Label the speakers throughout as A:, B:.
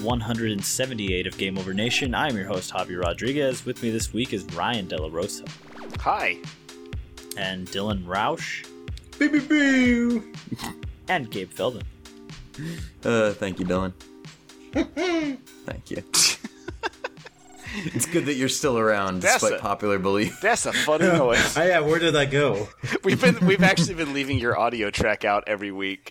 A: 178 of Game Over Nation. I'm your host, Javi Rodriguez. With me this week is Ryan De La Rosa.
B: Hi.
A: And Dylan Roush.
C: Boo boo boo.
A: And Gabe Feldman.
D: Thank you, Dylan. Thank you. It's good that you're still around, despite popular belief.
B: That's a funny noise.
C: Yeah, where did that go?
B: We've actually been leaving your audio track out every week.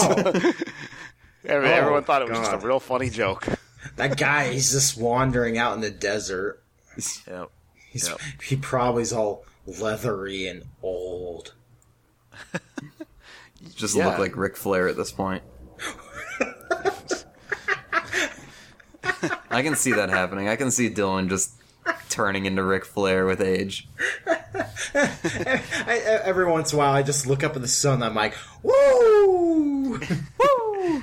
B: Everyone thought it was just a real funny joke.
C: That guy, he's just wandering out in the desert.
B: Yep.
C: He probably's all leathery and old.
D: Just look like Ric Flair at this point. I can see that happening. I can see Dylan just turning into Ric Flair with age.
C: Every once in a while, I just look up at the sun and I'm like, woo! Woo!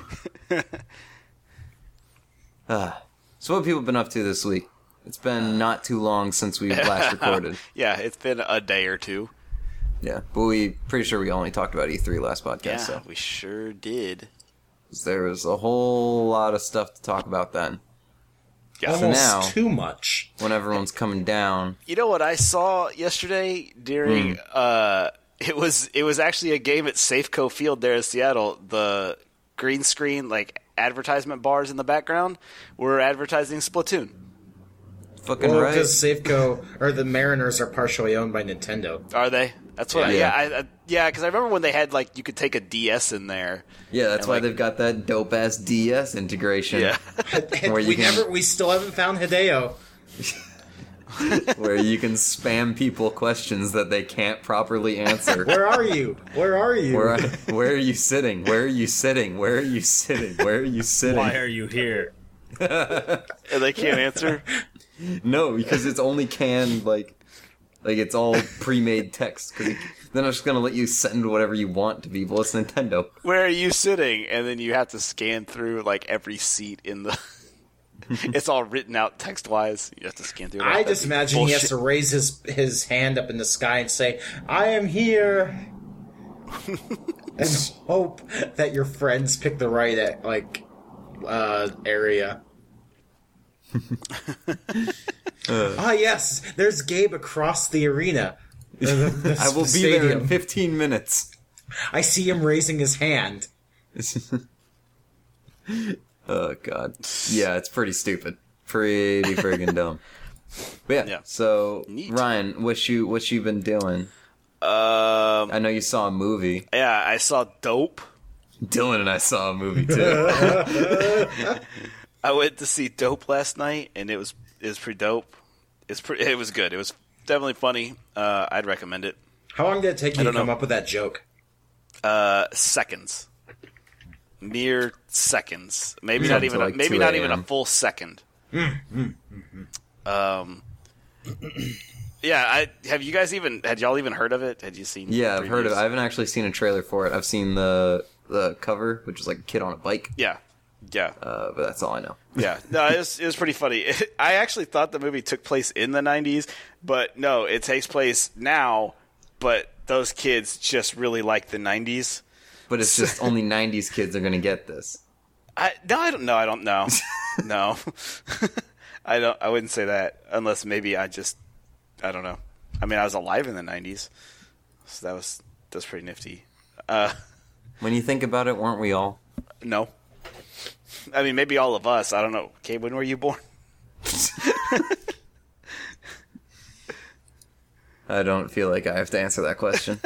D: So what have people been up to this week? It's been not too long since we last recorded.
B: Yeah, it's been a day or two.
D: Yeah, but pretty sure we only talked about E3 last podcast.
B: Yeah,
D: so.
B: we sure did.
D: There was a whole lot of stuff to talk about then.
B: Yeah.
C: Almost
D: so now,
C: too much.
D: When everyone's coming down.
B: You know what I saw yesterday during it was actually a game at Safeco Field there in Seattle. The green screen advertisement bars in the background were advertising Splatoon.
D: Fucking
C: well,
D: right.
C: because Safeco or the Mariners are partially owned by Nintendo.
B: Are they? That's what.
D: Yeah.
B: Because I remember when they had you could take a DS in there.
D: Yeah, that's why they've got that dope ass DS integration.
B: Yeah.
D: Where
C: we still haven't found Hideo.
D: Where you can spam people questions that they can't properly answer.
C: Where are you? Where are you?
D: Where are you sitting? Where are you sitting? Where are you sitting? Where are you sitting?
A: Why are you here?
B: And they can't answer?
D: No, because it's only canned, it's all pre-made text. Cause they're not just going to let you send whatever you want to people. It's Nintendo.
B: Where are you sitting? And then you have to scan through, every seat in the... It's all written out text-wise. You have to scan through it.
C: I just imagine he has to raise his hand up in the sky and say, I am here, and hope that your friends pick the right area. Yes, there's Gabe across the arena.
D: I will be there in 15 minutes.
C: I see him raising his hand.
D: Oh, God. Yeah, it's pretty stupid. Pretty friggin' dumb. But yeah. So,
B: neat.
D: Ryan, what you been doing? I know you saw a movie.
B: Yeah, I saw Dope.
D: Dylan and I saw a movie, too.
B: I went to see Dope last night, and it was pretty dope. It was good. It was definitely funny. I'd recommend it.
C: How long did it take you to come up with that joke?
B: Seconds. Mere seconds. Maybe not even a full second. Yeah, had y'all even heard of it? Had you seen?
D: Yeah, I've heard of it.
B: previews?
D: I haven't actually seen a trailer for it. I've seen the cover, which is like a kid on a bike.
B: Yeah.
D: But that's all I know.
B: Yeah, no, it was pretty funny. I actually thought the movie took place in the 90s, but no, it takes place now, but those kids just really like the 90s.
D: But it's just only 90s kids are going to get this.
B: I don't know. No. I wouldn't say that unless maybe I don't know. I mean, I was alive in the 90s, so that's pretty nifty.
D: When you think about it, weren't we all?
B: No. I mean, maybe all of us. I don't know. Gabe, when were you born?
D: I don't feel like I have to answer that question.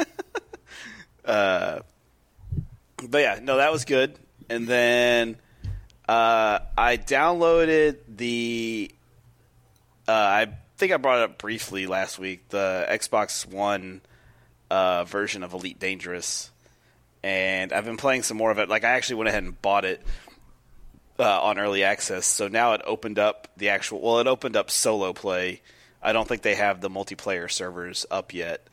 B: But yeah, no, that was good. And then I downloaded the I think I brought it up briefly last week, the Xbox One version of Elite Dangerous. And I've been playing some more of it. I actually went ahead and bought it on early access. So now it opened up it opened up solo play. I don't think they have the multiplayer servers up yet.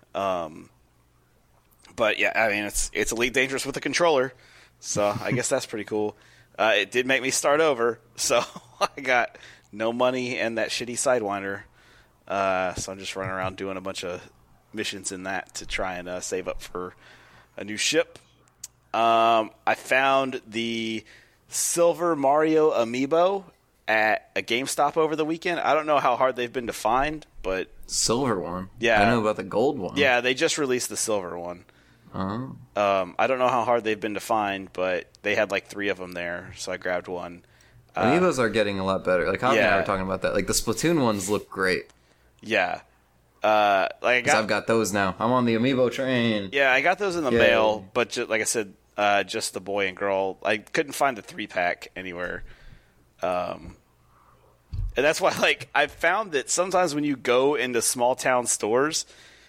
B: But yeah, I mean, it's Elite Dangerous with a controller, so I guess that's pretty cool. It did make me start over, so I got no money and that shitty Sidewinder. So I'm just running around doing a bunch of missions in that to try and save up for a new ship. I found the Silver Mario amiibo at a GameStop over the weekend. I don't know how hard they've been to find, but
D: Silver one.
B: Yeah.
D: I know about the gold one.
B: yeah, they just released the silver one.
D: Oh.
B: I don't know how hard they've been to find, but they had like 3 of them there, so I grabbed one.
D: Amiibos are getting a lot better. Like, Javi and I
B: yeah.
D: were talking about that. Like, the Splatoon ones look great.
B: Yeah. Like
D: Because I've got those now. I'm on the Amiibo train.
B: Yeah, I got those in the
D: Yay.
B: mail, but like I said, just the boy and girl. I couldn't find the 3-pack anywhere. And that's why, like, I've found that sometimes when you go into small town stores,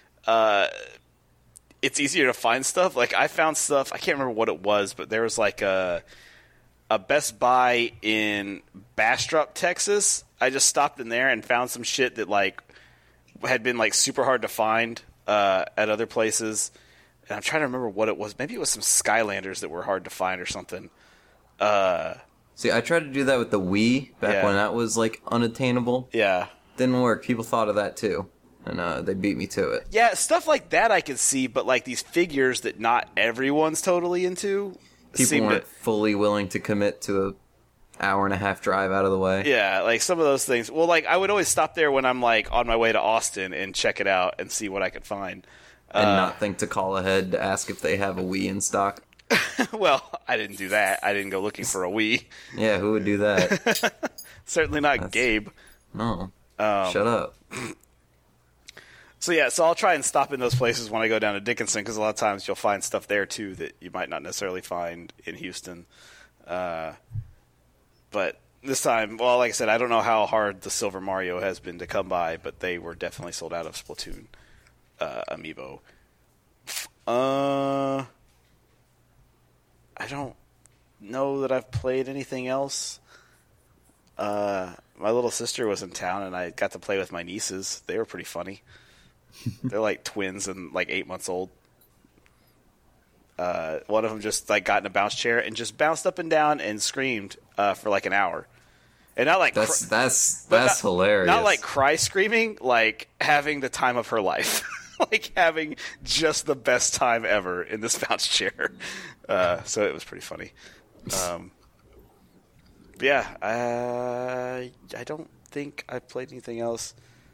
B: it's easier to find stuff. Like, I found stuff, I can't remember what it was, but there was like a Best Buy in Bastrop, Texas. I just stopped in there and found some shit that, like, had been, like, super hard to find at other places. And I'm trying to remember what it was. Maybe it was some Skylanders that were hard to find or something.
D: See, I tried to do that with the Wii back
B: Yeah.
D: when that was, like, unattainable.
B: Yeah.
D: Didn't work. People thought of that, too. And they beat me to it.
B: Yeah, stuff like that I could see, but, like, these figures that not everyone's totally into
D: People
B: seem
D: weren't
B: to...
D: fully willing to commit to a hour-and-a-half drive out of the way.
B: Yeah, like, some of those things. Well, like, I would always stop there when I'm, like, on my way to Austin and check it out and see what I could find.
D: And not think to call ahead to ask if they have a Wii in stock.
B: Well, I didn't do that. I didn't go looking for a Wii.
D: Yeah, who would do that?
B: Certainly not Gabe.
D: No. Shut up.
B: So yeah, so I'll try and stop in those places when I go down to Dickinson, because a lot of times you'll find stuff there too that you might not necessarily find in Houston. But this time, well, like I said, I don't know how hard the Silver Mario has been to come by, but they were definitely sold out of Splatoon amiibo. I don't know that I've played anything else. My little sister was in town, and I got to play with my nieces. They were pretty funny. They're like twins and like 8 months old. One of them just like got in a bounce chair and just bounced up and down and screamed for like an hour. And not like
D: That's
B: not-
D: hilarious.
B: Not like cry screaming, like having the time of her life. Like having just the best time ever in this bounce chair. So it was pretty funny. But yeah, I don't think I played anything else.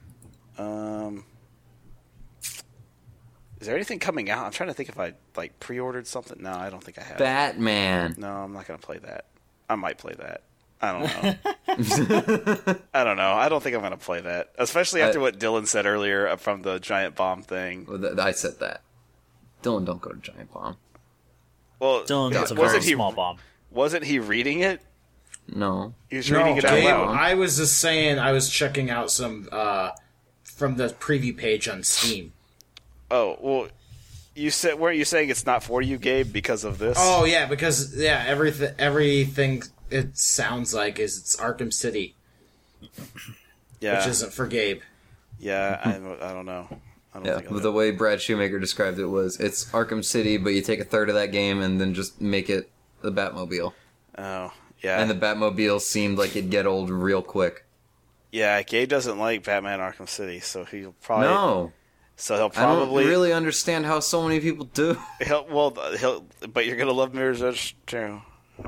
B: Is there anything coming out? I'm trying to think if I like pre-ordered something. No, I don't think I have.
D: Batman.
B: No, I'm not going to play that. I might play that. I don't know. I don't know. I don't think I'm going to play that, especially after what Dylan said earlier from the Giant Bomb thing.
D: Well, I said that. Dylan, don't go to Giant Bomb.
B: Well,
A: Dylan, that's a
B: wasn't
A: very small bomb.
B: Wasn't he reading it?
D: No.
B: He was
C: No,
B: reading it out
C: Gabe,
B: loud.
C: I was just saying I was checking out some from the preview page on Steam.
B: Oh, well, you said, weren't you saying it's not for you, Gabe, because of this?
C: Oh yeah, because everything it sounds like is it's Arkham City,
B: yeah,
C: which isn't for Gabe.
B: yeah. I don't know. I don't
D: Yeah,
B: think
D: but the way Brad Shoemaker described it was, it's Arkham City, but you take a third of that game and then just make it the Batmobile.
B: Oh, yeah.
D: And the Batmobile seemed like it'd get old real quick.
B: Yeah, Gabe doesn't like Batman Arkham City, so he'll probably
D: No.
B: So he'll
D: I don't
B: probably
D: really understand how so many people do.
B: but you're gonna love Mirror's Edge too.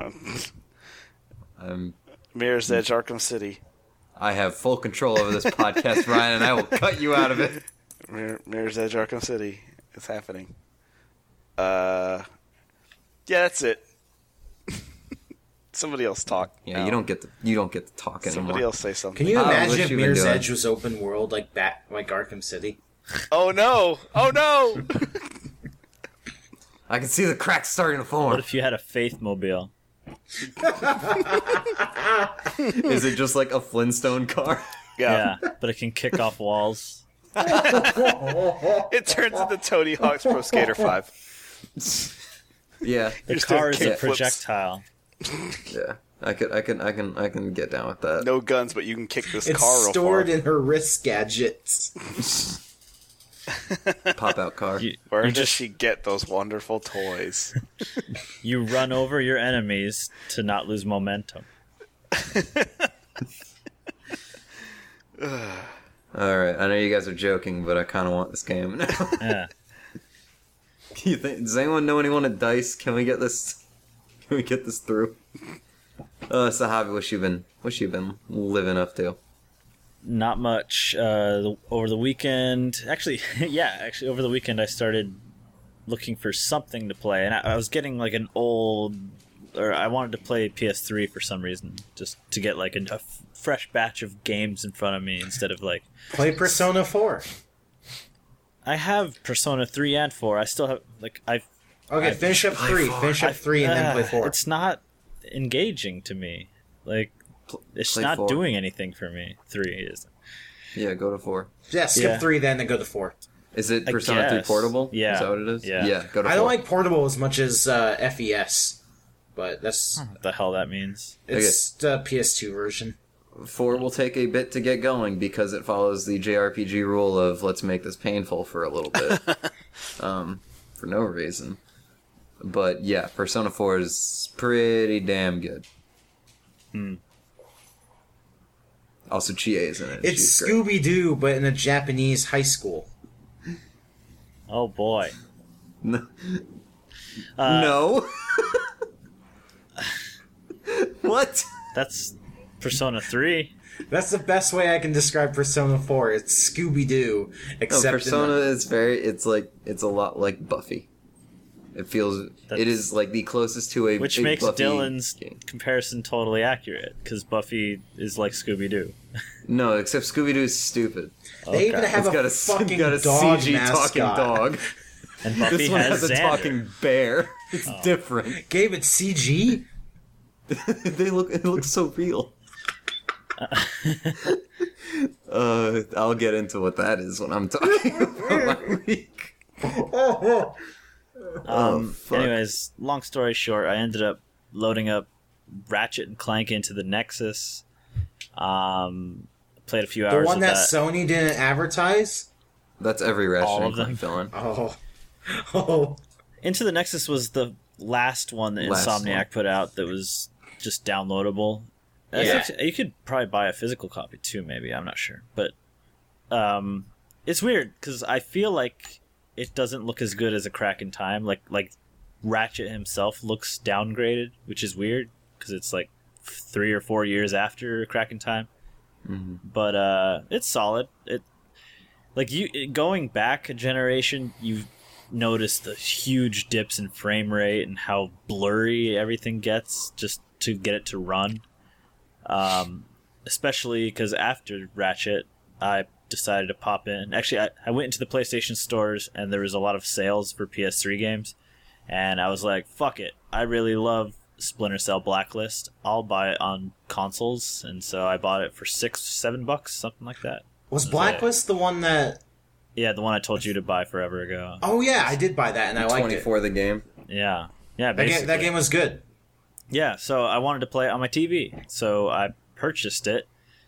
B: Mirror's Edge Arkham City.
D: I have full control over this podcast, Ryan, and I will cut you out of it.
B: Mirror's Edge Arkham City. It's happening. Yeah, that's it. Somebody else talk.
D: Yeah,
B: now.
D: you don't get to talk anymore.
B: Somebody else say something.
C: Can you
D: I
C: imagine
D: wish
C: if
D: you would
C: Mirror's
D: do it.
C: Edge was open world like Arkham City?
B: Oh no! Oh no!
D: I can see the cracks starting to
A: What
D: form.
A: if you had a Faith Mobile?
D: Is it just like a Flintstone car?
B: Yeah.
A: Yeah, but it can kick off walls.
B: It turns into Tony Hawk's Pro Skater 5.
D: Yeah,
A: The
B: just
A: car
B: doing
A: is a
B: kickflips.
A: projectile.
D: yeah. I can get down with that.
B: No guns, but you can kick this
C: It's
B: car real
C: stored
B: far.
C: in her wrist gadgets.
D: Pop out car.
B: Where
A: You
B: does
A: just-
B: she get those wonderful toys?
A: You run over your enemies to not lose momentum.
D: All right, I know you guys are joking, but I kind of want this game now.
A: Yeah.
D: Does anyone know anyone at Dice? Can we get this? Can we get this through? So Javi, what you been living up to?
A: Not much. Over the weekend, actually, over the weekend I started looking for something to play, and I was getting like I wanted to play PS3 for some reason, just to get like a fresh batch of games in front of me instead of like
C: Play Persona 4.
A: I have Persona 3 and 4. I still have
C: Finish up 3. Finish up 3 and then play 4.
A: It's not engaging to me. Like it's
D: play
A: not
D: 4.
A: doing anything for me. 3 is.
D: Yeah, go to 4.
C: Yeah, skip 3 then go to 4.
D: Is it
A: I
D: Persona 3
A: guess.
D: Portable?
A: Yeah.
D: Is that what it is?
A: Yeah.
D: Go to 4.
C: I don't like Portable as much as FES, but that's
A: What the hell that means?
C: it's the PS2 version.
D: 4 will take a bit to get going because it follows the JRPG rule of let's make this painful for a little bit, for no reason. But yeah, Persona 4 is pretty damn good. Also, Chie is in it.
C: It's
D: She's great.
C: Scooby-Doo, but in a Japanese high school.
A: Oh boy.
D: No. No. What?
A: That's Persona 3.
C: That's the best way I can describe Persona 4. It's Scooby-Doo,
D: No,
C: except
D: Persona is it's a lot like Buffy. It is like the closest to a
A: Which
D: big
A: makes
D: Buffy
A: Dylan's
D: game.
A: comparison totally accurate, because Buffy is like Scooby-Doo.
D: No, except Scooby-Doo is stupid.
C: They even have a
D: It's
C: fucking
D: got a
C: dog
D: CG
C: mascot.
D: talking dog.
A: And Buffy
D: This one
A: has
D: has a
A: Xander.
D: talking bear. It's different.
C: Gabe, it's CG?
D: It looks so real. I'll get into what that is when I'm talking about my week. Fuck.
A: Anyways, long story short, I ended up loading up Ratchet and Clank into the Nexus. Played a few
C: The
A: hours
C: one
A: of
C: that
A: that.
C: Sony didn't advertise?
D: That's every Ratchet
A: All
D: and
A: of them?
D: Clank villain.
C: Oh.
A: Into the Nexus was the last one that
D: Last
A: Insomniac
D: one.
A: put out that was just downloadable. I
C: Yeah.
A: think you could probably buy a physical copy too, maybe. I'm not sure. But it's weird because I feel like it doesn't look as good as A Crack in Time. Like Ratchet himself looks downgraded, which is weird because it's like 3 or 4 years after A Crack in Time.
D: Mm-hmm.
A: But it's solid. Going back a generation, you've noticed the huge dips in frame rate and how blurry everything gets just to get it to run. Especially because after Ratchet, I decided to pop in. Actually, I went into the PlayStation stores and there was a lot of sales for PS3 games. And I was like, fuck it. I really love Splinter Cell Blacklist. I'll buy it on consoles. And so I bought it for $6-7, something like that.
C: Was Blacklist the one that...
A: Yeah, the one I told you to buy forever ago.
C: Oh yeah, I did buy that and I liked
D: 24
C: it.
D: the game.
A: Yeah. Yeah,
C: That
A: basically.
C: game was good.
A: Yeah, so I wanted to play it on my TV. So I purchased it.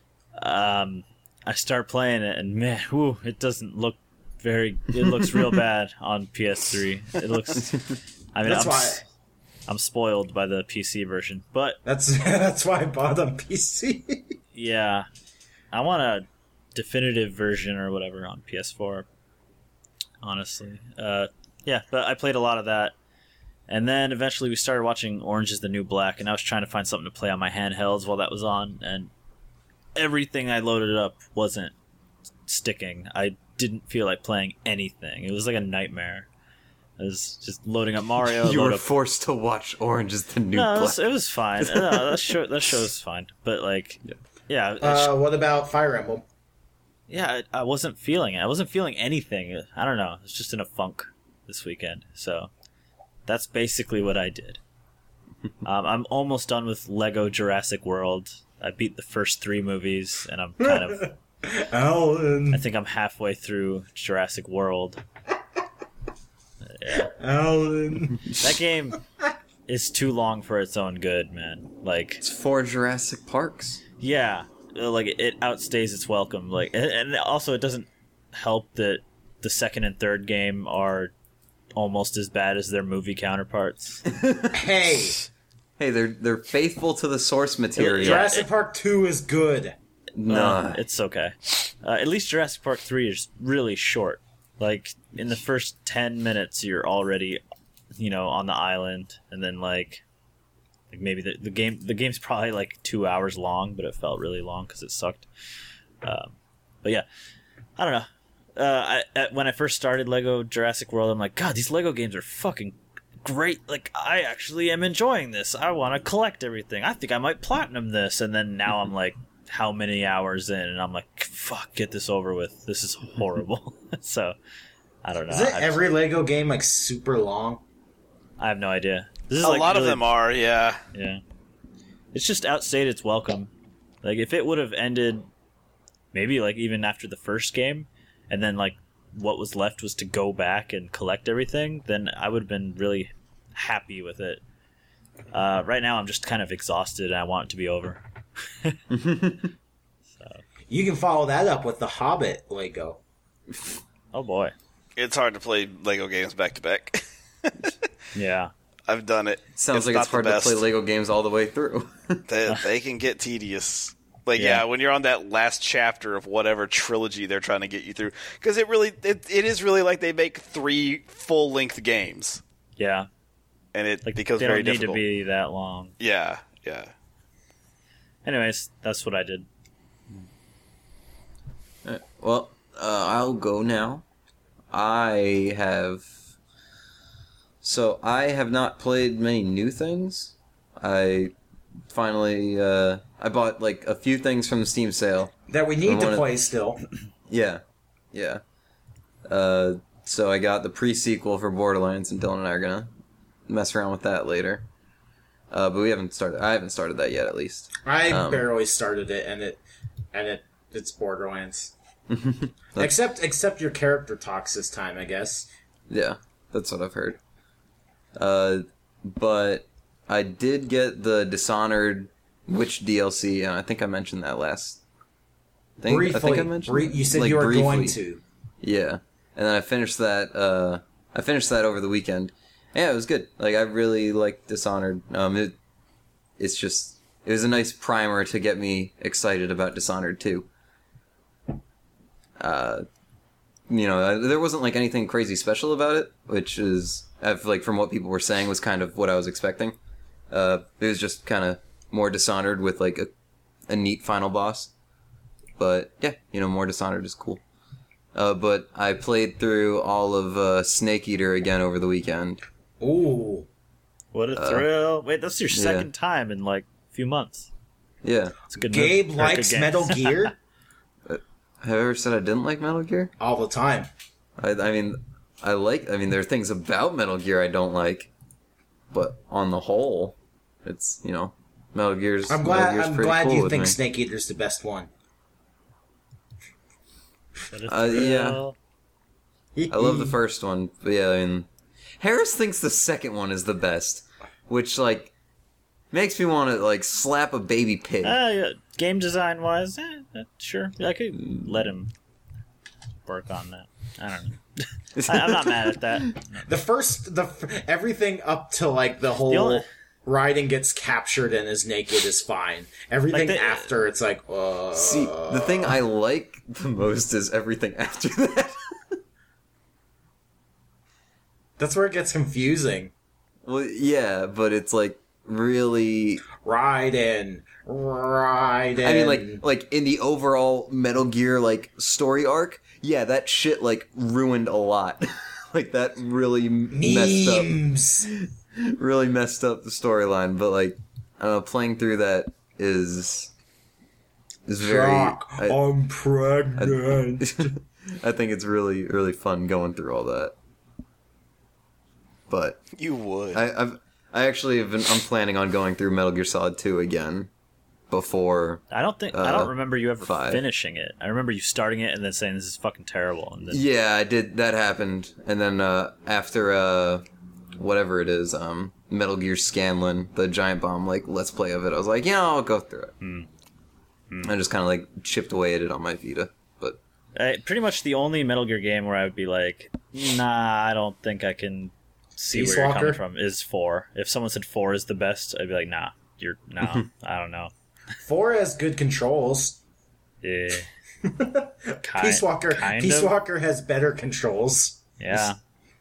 A: I start playing it, and man, whew, it doesn't look it looks real bad on PS3. It looks... I mean,
C: That's why...
A: I'm spoiled by the PC version. But,
C: That's why I bought it on PC.
A: yeah, I want a definitive version or whatever on PS4, honestly. Yeah, but I played a lot of that. And then eventually we started watching Orange is the New Black, and I was trying to find something to play on my handhelds while that was on, and everything I loaded up wasn't sticking. I didn't feel like playing anything. It was like a nightmare. I was just loading up Mario.
D: You
A: load
D: were
A: up...
D: forced to watch Orange is the New
A: No,
D: Black.
A: it was fine. No, that show was fine. But like, yeah,
C: What about Fire Emblem?
A: yeah, I wasn't feeling it. I wasn't feeling anything. I don't know. I was just in a funk this weekend. So that's basically what I did. I'm almost done with Lego Jurassic World. I beat the first 3 movies, and I'm kind of...
C: Alan.
A: I think I'm halfway through Jurassic World. Yeah.
C: Alan.
A: That game is too long for its own good, man. Like,
D: It's 4 Jurassic Parks.
A: yeah, like it outstays its welcome. Like, and also it doesn't help that the second and third game are almost as bad as their movie counterparts.
C: Hey,
D: Hey, they're faithful to the source material.
C: Jurassic Park 2 is good.
D: Nah.
A: It's okay. At least Jurassic Park 3 is really short. Like, in the first 10 minutes, you're already, on the island, and then, like, Like maybe the game's probably like 2 hours long, but it felt really long because it sucked. But yeah, I don't know. When I first started Lego Jurassic World, I'm like, God, these Lego games are fucking great. Like, I actually am enjoying this. I want to collect everything. I think I might platinum this. And then now I'm like, how many hours in? And I'm like, fuck, get this over with. This is horrible. So, I don't know.
C: Isn't every Lego game like super long?
A: I have no idea. This is
B: A
A: like
B: lot of
A: really-
B: them are, yeah.
A: Yeah. It's just outstayed its welcome. Like, if it would have ended maybe like even after the first game, and then like what was left was to go back and collect everything, then I would have been really happy with it. Right now I'm just kind of exhausted and I want it to be over.
C: You can follow that up with the Hobbit Lego.
A: Oh boy.
B: It's hard to play Lego games back to back.
A: Yeah.
B: I've done it.
D: Sounds like
B: not
D: it's hard
B: the
D: to play
B: best.
D: Lego games all the way through.
B: They can get tedious. Like,
A: Yeah.
B: yeah, when you're on that last chapter of whatever trilogy they're trying to get you through. Because it is really like they make 3 full-length games.
A: Yeah.
B: And it
A: Like
B: becomes
A: they
B: very
A: don't need
B: difficult.
A: to be that long.
B: Yeah, yeah.
A: Anyways, that's what I did.
D: Well, I'll go now. I have not played many new things. I finally I bought like a few things from the Steam sale.
C: That we need
D: I
C: to
D: wanna-
C: play still.
D: Yeah. So I got the pre-sequel for Borderlands, and Dylan and I are gonna mess around with that later. But we haven't started. I haven't started that yet, at least.
C: I
D: Um,
C: barely started it, and it's Borderlands. except your character talks this time, I guess.
D: Yeah, that's what I've heard. But I did get the Dishonored Witch DLC, and I think I mentioned that last.
C: Briefly,
D: I think I mentioned
C: you said
D: like,
C: you were
D: briefly.
C: going to.
D: Yeah, and then I finished that. I finished that over the weekend. Yeah, it was good. Like I really liked Dishonored. It was a nice primer to get me excited about Dishonored 2. There wasn't like anything crazy special about it, which is like from what people were saying was kind of what I was expecting. It was just kind of more Dishonored with like a neat final boss. But yeah, more Dishonored is cool. But I played through all of Snake Eater again over the weekend.
C: Ooh.
A: What a thrill. Wait, that's your second time in like a few months.
D: Yeah.
A: It's a good
C: Gabe
A: move. Or a good
C: likes
A: game.
C: Metal Gear
D: Have I ever said I didn't like Metal Gear?
C: all the time.
D: I mean, there are things about Metal Gear I don't like, but on the whole, it's, Metal Gear's
C: I'm
D: Metal Gear's
C: glad
D: pretty cool
C: you
D: with
C: think
D: me.
C: Snake Eater's the best one.
A: What a thrill.
D: I love the first one, but yeah, I mean, Harris thinks the second one is the best, which, like, makes me want to, like, slap a baby pig.
A: Yeah, game design wise, sure. I could let him work on that. I don't know. I'm not mad at that.
C: Everything up to like the whole
A: only-
C: Raiden gets captured and is naked is fine. Everything
A: Like
C: after it's like,
D: See, the thing I like the most is everything after that.
C: that's where it gets confusing.
D: Well, yeah, but it's, like, really...
C: Raiden.
D: I mean, like in the overall Metal Gear like story arc, yeah, that shit like ruined a lot. Like that really
C: memes.
D: really messed up the storyline. But like, I don't know, playing through that is very.
C: Shock, I'm pregnant.
D: I think it's really really fun going through all that. But
B: You would.
D: I actually have been. I'm planning on going through Metal Gear Solid 2 again. Before
A: I don't remember you ever
D: 5.
A: finishing it. I remember you starting it and then saying this is fucking terrible. And then
D: yeah, I did. That happened, and then after whatever it is, Metal Gear Scanlan, the giant bomb like let's play of it. I was like, I'll go through it. I just kind of like chipped away at it on my Vita, but
A: pretty much the only Metal Gear game where I would be like, nah, I don't think I can see
C: Peace
A: where you're
C: Walker?
A: coming from. Is 4. If someone said 4 is the best, I'd be like, nah, I don't know.
C: 4 has good controls.
A: Yeah.
C: Peace Walker
A: kind of.
C: Peace Walker has better controls.
A: Yeah.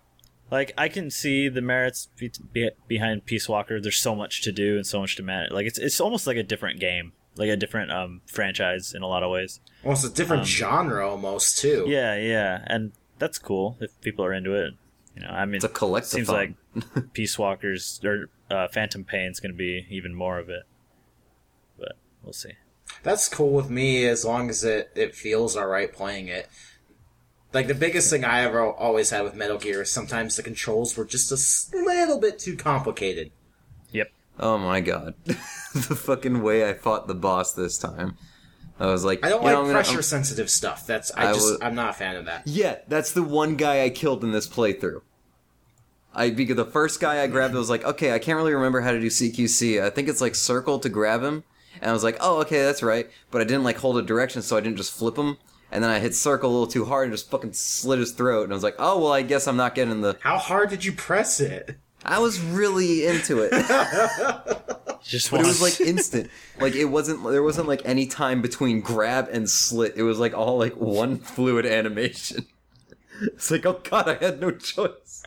A: Like, I can see the merits behind Peace Walker. There's so much to do and so much to manage. Like, it's almost like a different game, like a different franchise in a lot of ways.
C: Well, it's a different genre almost too.
A: Yeah, and that's cool if people are into it. You know, I mean,
D: It's a collectathon.
A: Seems like Peace Walker's or Phantom Pain's going to be even more of it, but we'll see.
C: That's cool with me as long as it feels alright playing it. Like, the biggest thing I ever always had with Metal Gear is sometimes the controls were just a little bit too complicated.
A: Yep.
D: Oh my god. The fucking way I fought the boss this time. I was like,
C: I don't like pressure-sensitive stuff. I'm not a fan of that.
D: Yeah, that's the one guy I killed in this playthrough. Because the first guy I grabbed, I was like, okay, I can't really remember how to do CQC. I think it's like circle to grab him. And I was like, oh, okay, that's right. But I didn't like hold a direction, so I didn't just flip him. And then I hit circle a little too hard and just fucking slit his throat. And I was like, oh, well, I guess I'm not getting the...
C: How hard did you press it?
D: I was really into it. But it was like instant. Like, there wasn't like any time between grab and slit. It was like all like one fluid animation. It's like, oh god, I had no choice.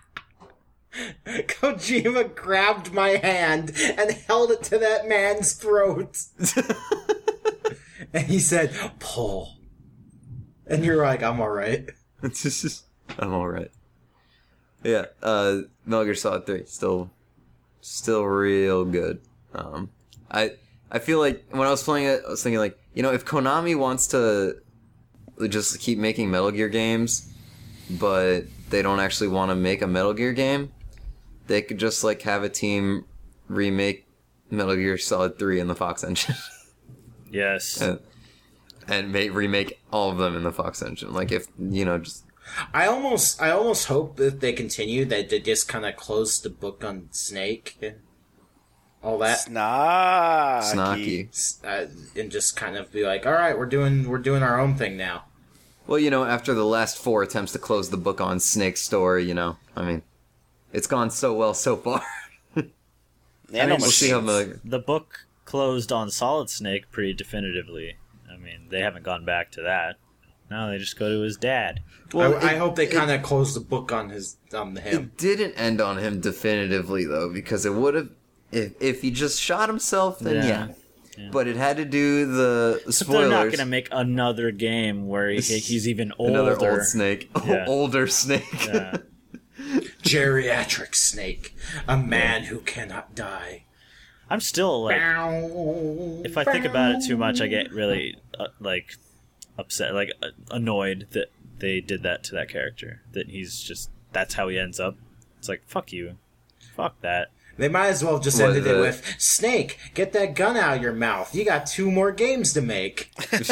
C: Kojima grabbed my hand and held it to that man's throat. And he said, pull. And you're like, I'm alright.
D: I'm alright. Yeah, Metal Gear Solid 3, still real good. I feel like when I was playing it, I was thinking like, you know, if Konami wants to just keep making Metal Gear games, but they don't actually want to make a Metal Gear game, they could just like have a team remake Metal Gear Solid 3 in the Fox engine.
A: Yes.
D: And remake all of them in the Fox engine. Like, if, you know, just...
C: I almost hope that they continue, that they just kind of close the book on Snake and all that.
B: Snacky.
C: And just kind of be like, all right, we're doing our own thing now.
D: Well, you know, after the last 4 attempts to close the book on Snake's story, you know, I mean, it's gone so well so far.
B: We'll
D: see how
A: the book closed on Solid Snake pretty definitively. I mean, they haven't gone back to that. No, they just go to his dad.
C: Well, I hope they kind of close the book on him.
D: It didn't end on him definitively, though, because it would have... If he just shot himself, then yeah. But it had to do the spoilers.
A: They're not going to make another game where he's even older.
D: Another old Snake.
A: Yeah.
D: Older Snake.
A: Yeah.
C: Geriatric Snake. A man who cannot die.
A: I'm still, like... If I think about it too much, I get really, upset, annoyed that they did that to that character. That he's just... That's how he ends up. It's like, fuck you. Fuck that.
C: They might as well have just ended it with, Snake, get that gun out of your mouth. You got 2 more games to make.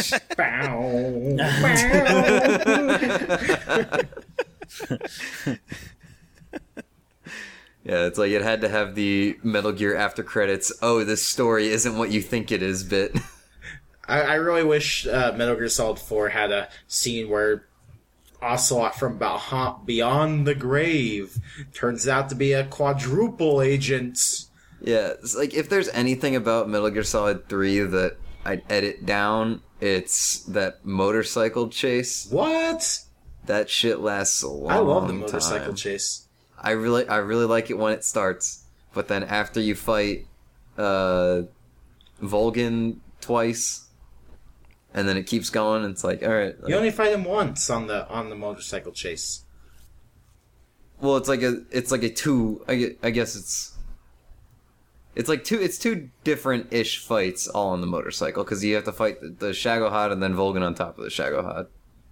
D: Yeah, it's like it had to have the Metal Gear after credits, oh, this story isn't what you think it is bit.
C: I really wish Metal Gear Solid 4 had a scene where Ocelot from beyond the grave turns out to be a quadruple agent.
D: Yeah, it's like if there's anything about Metal Gear Solid 3 that I'd edit down, it's that motorcycle chase.
C: What?
D: That shit lasts a long time.
C: I love the motorcycle chase.
D: I really like it when it starts, but then after you fight Volgin twice, and then it keeps going, and it's like, all right.
C: You only fight him once on the motorcycle chase.
D: Well, it's like a two. I guess it's like two. It's 2 different-ish fights all on the motorcycle because you have to fight the Shagohod and then Volgin on top of the Shagohod.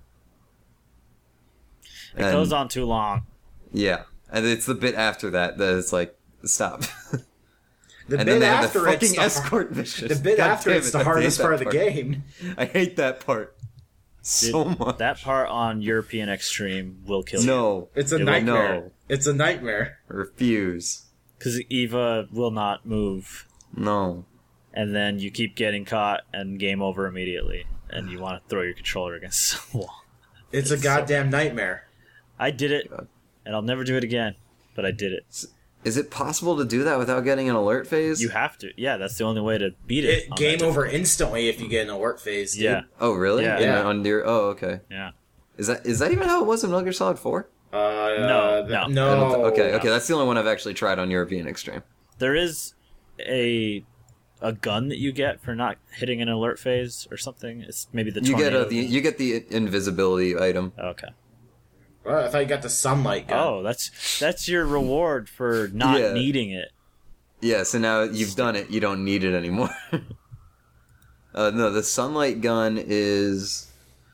A: It goes on too long.
D: Yeah. And it's the bit after that it's like, stop.
C: The
D: and
C: bit
D: then they have
C: after
D: the fucking escort mission.
C: The bit after it's the hardest part of the game.
D: I hate that part so much.
A: That part on European Extreme will kill you.
D: No.
C: It's a nightmare. No. It's a nightmare.
D: Refuse.
A: Because Eva will not move.
D: No.
A: And then you keep getting caught and game over immediately. And you want to throw your controller against the wall.
C: It's a goddamn nightmare.
A: I did it. And I'll never do it again, but I did it.
D: Is it possible to do that without getting an alert phase?
A: You have to. Yeah, that's the only way to beat it.
C: Game over instantly if you get an alert phase, dude.
A: Yeah.
D: Oh, really?
A: Yeah.
D: Oh, okay.
A: Yeah.
D: Is that even how it was in Metal Gear Solid 4?
A: No.
C: No.
D: Okay, that's the only one I've actually tried on European Extreme.
A: There is a gun that you get for not hitting an alert phase or something. It's maybe the tornado.
D: You get the invisibility item.
A: Okay.
C: Well, I thought you got the sunlight gun.
A: Oh, that's your reward for not needing it.
D: Yeah, so now you've done it, you don't need it anymore. No, the sunlight gun is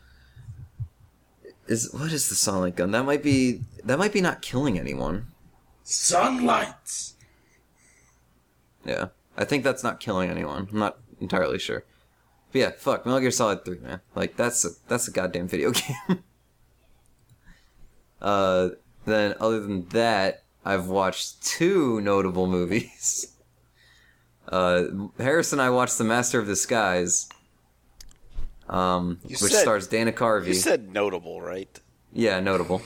D: what is the sunlight gun? That might be not killing anyone.
C: Sunlight.
D: Yeah, I think that's not killing anyone. I'm not entirely sure. But yeah, fuck Metal Gear Solid 3, man. Like that's a goddamn video game. Then other than that, I've watched 2 notable movies. Harris and I watched The Master of Disguise, which stars Dana Carvey.
B: You said notable, right?
D: Yeah, notable.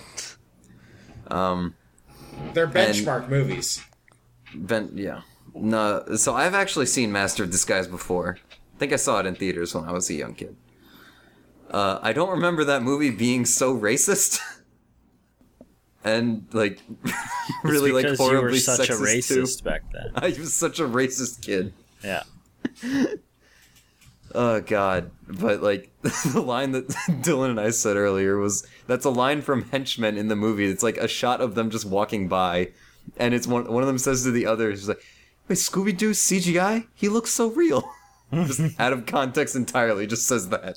C: They're benchmark movies.
D: Yeah. No, so I've actually seen Master of Disguise before. I think I saw it in theaters when I was a young kid. I don't remember that movie being so racist. And, like, really, like, horribly
A: you were such a racist
D: too.
A: back then.
D: I was such a racist kid.
A: Yeah.
D: Oh, God. But, like, the line that Dylan and I said earlier was, that's a line from Henchmen in the movie. It's, like, a shot of them just walking by. And it's one of them says to the other, he's like, wait, Scooby-Doo CGI? He looks so real. Just out of context entirely, just says that.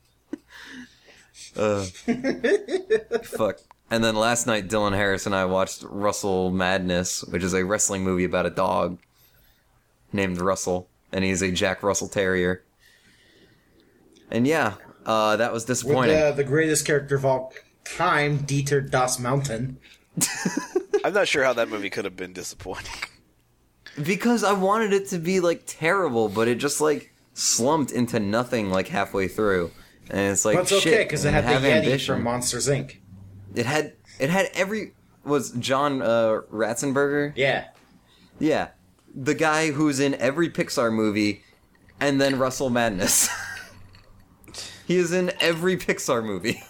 D: Fuck. And then last night, Dylan Harris and I watched Russell Madness, which is a wrestling movie about a dog named Russell, and he's a Jack Russell Terrier. And yeah, that was disappointing.
C: With the greatest character of all time, Dieter Das Mountain.
B: I'm not sure how that movie could have been disappointing.
D: Because I wanted it to be, like, terrible, but it just, like, slumped into nothing, like, halfway through. And it's like,
C: But it's okay, because it had the Yeti
D: ambition.
C: from Monsters, Inc.
D: It had every... Was John Ratzenberger?
C: Yeah.
D: Yeah. The guy who's in every Pixar movie, and then Russell Madness. He is in every Pixar movie.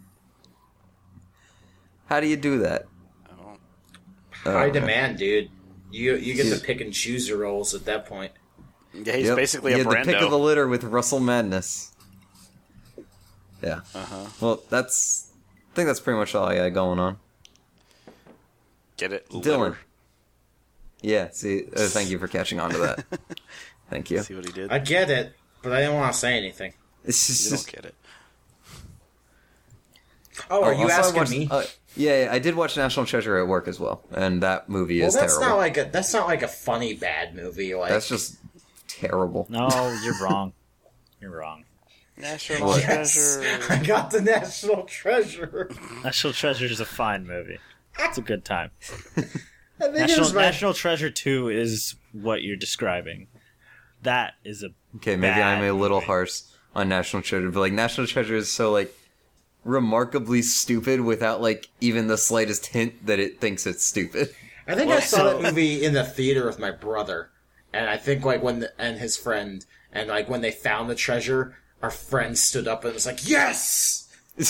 D: How do you do that?
C: High demand, dude. You get to pick and choose your roles at that point.
B: Yeah, he's basically a
D: Brando.
B: Brando.
D: The pick of the litter with Russell Madness. Yeah. Well, I think that's pretty much all I got going on.
B: Get it?
D: Dylan.
B: Litter.
D: Yeah, see, thank you for catching on to that. Thank you.
B: See what he did?
C: I get it, but I didn't want to say anything.
D: It's
B: You
D: just,
B: don't get it.
C: Oh, are you
D: also I
C: asking
D: watched-
C: me?
D: Yeah, I did watch National Treasure at work as well, and that movie is
C: that's
D: terrible.
C: that's not like a funny bad movie. Like
D: That's just terrible.
A: No, you're wrong. You're wrong.
B: National
C: yes,
B: Treasure.
C: I got the National Treasure.
A: National Treasure is a fine movie. It's a good time.
C: I think it was
A: National Treasure 2 is what you're describing. That is a
D: Okay, maybe
A: bad
D: I'm a little
A: movie.
D: harsh on National Treasure, but like National Treasure is so like remarkably stupid without like even the slightest hint that it thinks it's stupid.
C: I think I saw that movie in the theater with my brother, and I think like and his friend, and like when they found the treasure, our friend stood up and was like, "Yes!"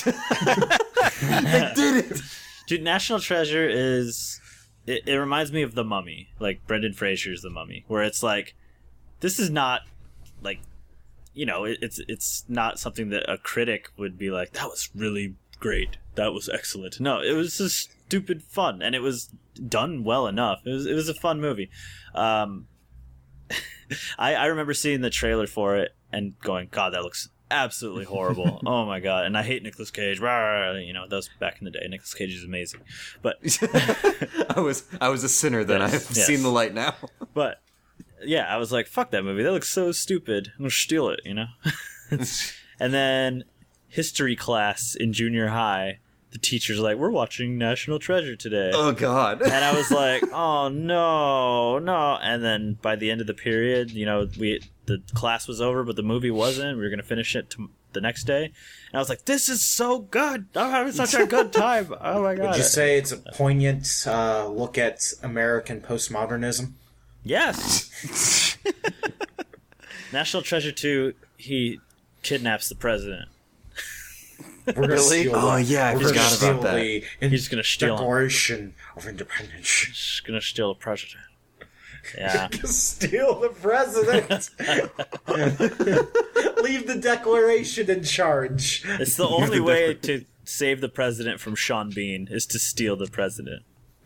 D: I did it.
A: Dude, National Treasure is... It reminds me of The Mummy. Like, Brendan Fraser's The Mummy. Where it's like, this is not, like... You know, it's not something that a critic would be like, that was really great. That was excellent. No, it was just stupid fun. And it was done well enough. It was a fun movie. I remember seeing the trailer for it and going, God, that looks absolutely horrible. Oh my God. And I hate Nicolas Cage. You know, that was back in the day. Nicolas Cage is amazing. But
D: I was a sinner then.
A: Yes,
D: I've
A: yes.
D: seen the light now.
A: but yeah, I was like, fuck that movie. That looks so stupid. I'm gonna steal it, you know? And then history class in junior high, the teacher's like, we're watching National Treasure today.
D: Oh God.
A: And I was like, oh no. And then by the end of the period, you know, the class was over, but the movie wasn't. We were going to finish it the next day. And I was like, this is so good. I'm having such a good time. Oh my God.
C: Would you say it's a poignant look at American postmodernism?
A: Yes. National Treasure 2, he kidnaps the president.
C: We're gonna
B: Really?
C: steal
D: Oh,
C: the,
D: yeah, I
C: we're gonna
D: forgot
C: steal
D: about that.
C: the
A: He's gonna steal him.
C: Declaration of Independence.
A: He's gonna steal the president. Yeah.
C: Steal the president. Leave the Declaration in charge.
A: It's the only way to save the president from Sean Bean is to steal the president.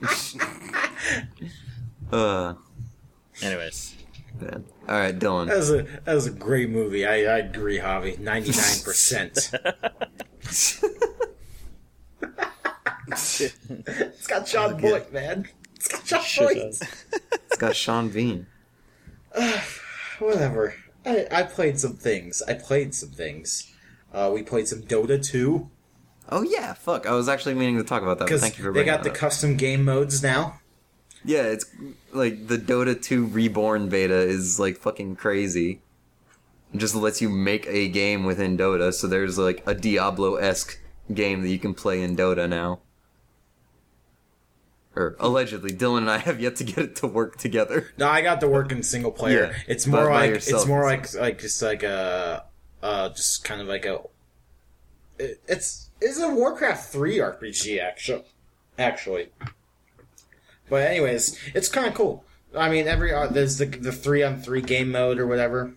A: Anyways.
D: Man. All right, Dylan.
C: That was a great movie. I agree, Javi. 99%. It's got John Boyd, man. It's got John Boyd.
D: It's got Sean Bean.
C: Whatever. I played some things. We played some Dota 2.
D: Oh yeah, fuck. I was actually meaning to talk about that, but
C: Because
D: thank you for
C: they
D: bringing
C: got the
D: that up.
C: custom game modes now.
D: Yeah, it's like the Dota 2 Reborn beta is like fucking crazy. It just lets you make a game within Dota, so there's like a Diablo-esque game that you can play in Dota now. Or allegedly, Dylan and I have yet to get it to work together.
C: No, I got to work in single player.
D: Yeah,
C: It's
D: but
C: more
D: by
C: like
D: yourself.
C: just like a just kind of like a it's a Warcraft 3 RPG actually. But anyways, it's kind of cool. I mean, there's the 3-on-3 game mode or whatever.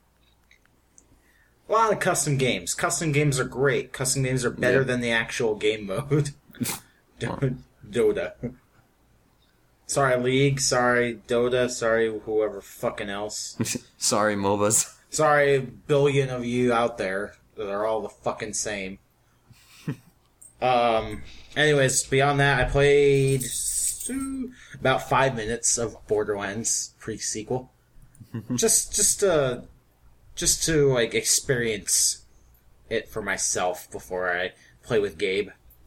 C: A lot of custom games. Custom games are great. Custom games are better than the actual game mode. Dota. Sorry, League. Sorry, Dota. Sorry, whoever fucking else.
D: Sorry, MOBAs.
C: Sorry, billion of you out there that are all the fucking same. Anyways, beyond that, I played about 5 minutes of Borderlands pre-sequel. just to like experience it for myself before I play with Gabe.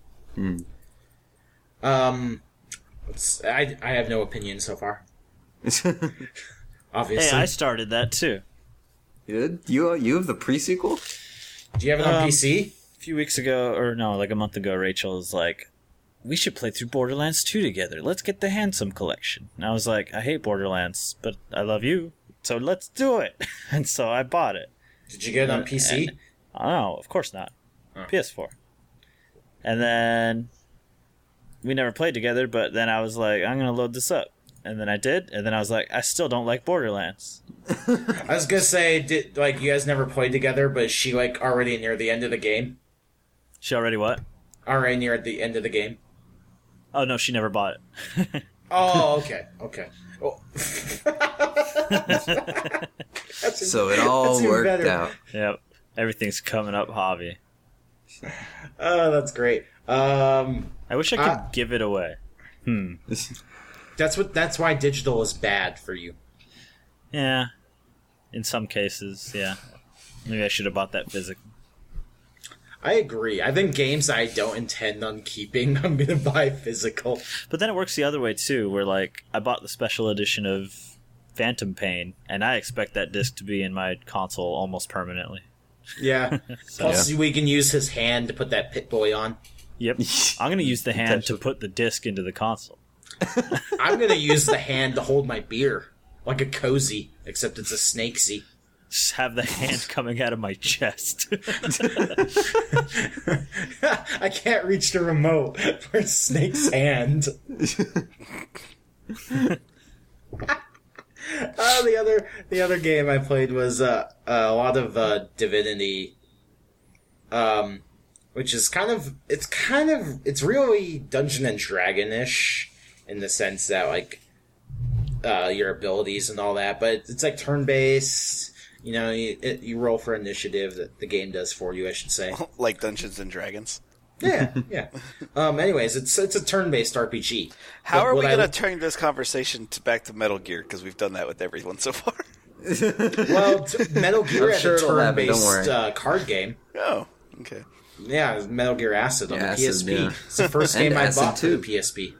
C: I have no opinion so far. Obviously.
A: Hey, I started that too.
D: You have the pre-sequel?
C: Do you have it on PC?
A: A few weeks ago, or no, like a month ago, Rachel was like, we should play through Borderlands 2 together. Let's get the Handsome Collection. And I was like, I hate Borderlands, but I love you, so let's do it. And so I bought it.
C: Did you get it on PC?
A: No, of course not.
C: Oh.
A: PS4. And then we never played together, but then I was like, I'm going to load this up. And then I did, and then I was like, I still don't like Borderlands.
C: I was gonna say, you guys never played together, but is she like already near the end of the game?
A: She already what?
C: Already near the end of the game.
A: Oh, no, she never bought it.
C: Oh, okay. Oh.
D: So it all
C: even
D: worked
C: better.
D: out.
A: Yep. Everything's coming up hobby.
C: Oh, that's great.
A: I wish I could give it away.
C: That's why digital is bad for you.
A: Yeah. In some cases, yeah. Maybe I should have bought that physical.
C: I agree. I think games I don't intend on keeping, I'm gonna buy physical.
A: But then it works the other way, too, where, like, I bought the special edition of Phantom Pain, and I expect that disc to be in my console almost permanently.
C: Yeah. Plus, we can use his hand to put that Pit-Boy on.
A: Yep. I'm going to use the hand to put the disc into the console.
C: I'm gonna use the hand to hold my beer. Like a cozy, except it's a snakesy.
A: Just have the hand coming out of my chest.
C: I can't reach the remote for Snake's hand. The other game I played was a lot of Divinity, which is it's really Dungeon and Dragon-ish in the sense that like your abilities and all that, but it's like turn-based. You know, you roll for initiative that the game does for you, I should say.
B: Like Dungeons and Dragons.
C: Yeah. Anyways, it's a turn-based RPG.
B: How are we going to turn this conversation back to Metal Gear? Because we've done that with everyone so far.
C: Well, Metal Gear has
D: sure
C: a
D: it'll happen, don't
C: turn-based card game.
B: Oh, okay.
C: Yeah, it's Metal Gear Acid on
D: Acid,
C: the PSP.
D: yeah.
C: It's the first
D: And
C: game I
D: Acid
C: bought for
D: too.
C: the PSP.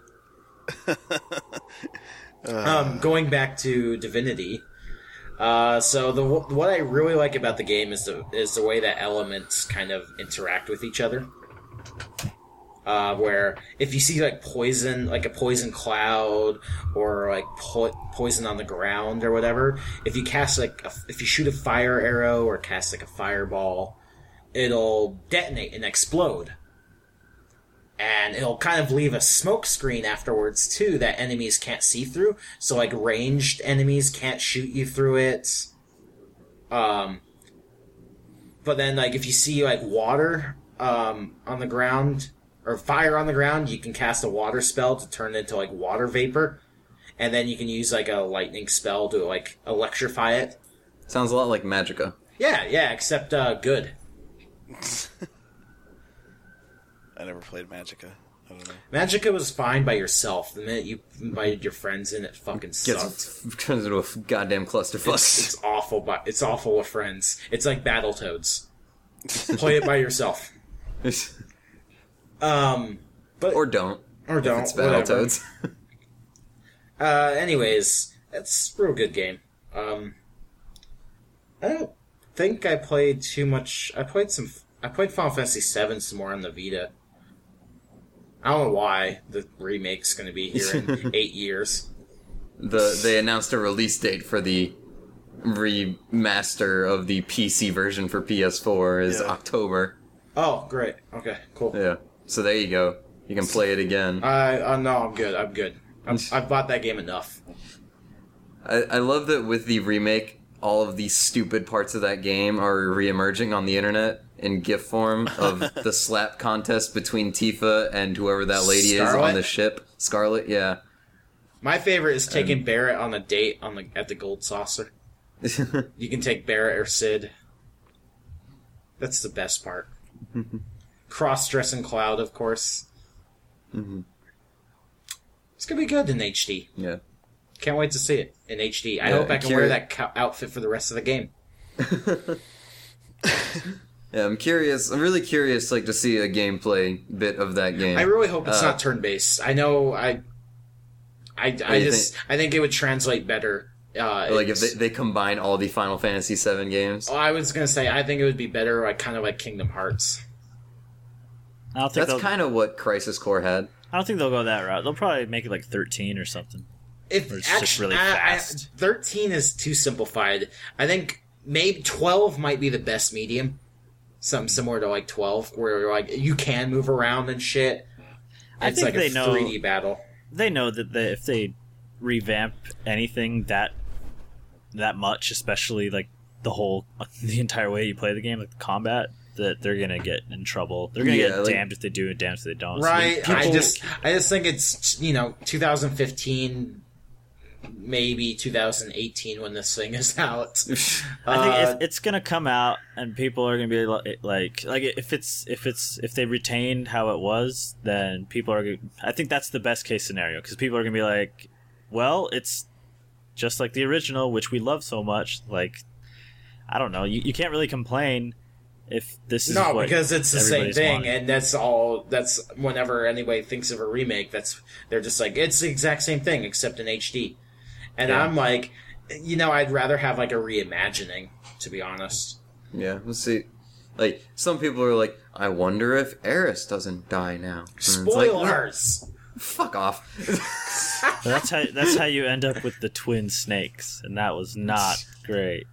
C: Going back to Divinity. So what I really like about the game is the way that elements kind of interact with each other. Where if you see like poison, like a poison cloud, or like poison on the ground or whatever, if you cast if you shoot a fire arrow or cast like a fireball, it'll detonate and explode. And it'll kind of leave a smoke screen afterwards, too, that enemies can't see through. So, like, ranged enemies can't shoot you through it. But then, like, if you see, like, water on the ground, or fire on the ground, you can cast a water spell to turn it into, like, water vapor. And then you can use, like, a lightning spell to, like, electrify it.
D: Sounds a lot like Magicka.
C: Yeah, except good.
B: I never played Magicka. I don't know.
C: Magicka was fine by yourself. The minute you invited your friends in, it fucking sucked.
D: Turns into a goddamn clusterfuck.
C: It's awful, but it's awful with friends. It's like Battletoads. Play it by yourself. But
D: or don't.
C: Or don't.
D: If it's Battletoads.
C: Anyways, it's a real good game. I don't think I played too much. I played Final Fantasy VII some more on the Vita. I don't know why the remake's going to be here in 8 years.
D: They announced a release date for the remaster of the PC version for PS4 is October.
C: Oh, great. Okay, cool.
D: Yeah. So there you go. You can play it again.
C: No, I'm good. I've bought that game enough.
D: I love that with the remake, all of the stupid parts of that game are re-emerging on the internet in GIF form of the slap contest between Tifa and whoever that lady is on the ship. Scarlet, yeah.
C: My favorite is taking Barrett on a date at the Gold Saucer. You can take Barrett or Sid. That's the best part. Cross-dressing Cloud, of course.
D: Mm-hmm.
C: It's gonna be good in HD.
D: Yeah.
C: Can't wait to see it in HD. I hope I can wear that outfit for the rest of the game.
D: Yeah, I'm curious. I'm really curious, to see a gameplay bit of that game.
C: I really hope it's not turn-based. I know. I think it would translate better.
D: If they combine all the Final Fantasy VII games.
C: I was gonna say I think it would be better, kind of like Kingdom Hearts.
A: I don't think
D: that's kind of what Crisis Core had.
A: I don't think they'll go that route. They'll probably make it like 13 or something.
C: If
A: it's just really fast.
C: 13 is too simplified. I think maybe 12 might be the best medium. Something similar to 12, where you can move around and shit. It's like a 3D battle.
A: They know that if they revamp anything that much, especially the entire way you play the game, like the combat, that they're gonna get in trouble. They're gonna get damned if they do and damned if they don't.
C: Right. So I just think it's 2015, maybe 2018 when this thing is out.
A: I think it's gonna come out and people are gonna be like if they retained how it was, then people are. I think that's the best case scenario because people are gonna be like, well, it's just like the original, which we love so much. I don't know. You can't really complain. If this is
C: because it's the same thing,
A: wanted.
C: And that's all. That's whenever anybody thinks of a remake, they're just like it's the exact same thing except in HD, and I'm like, I'd rather have a reimagining, to be honest.
D: Yeah, we'll see. Some people are like, I wonder if Aeris doesn't die now.
C: Spoilers.
D: Fuck off.
A: That's how you end up with the twin snakes, and that was not great.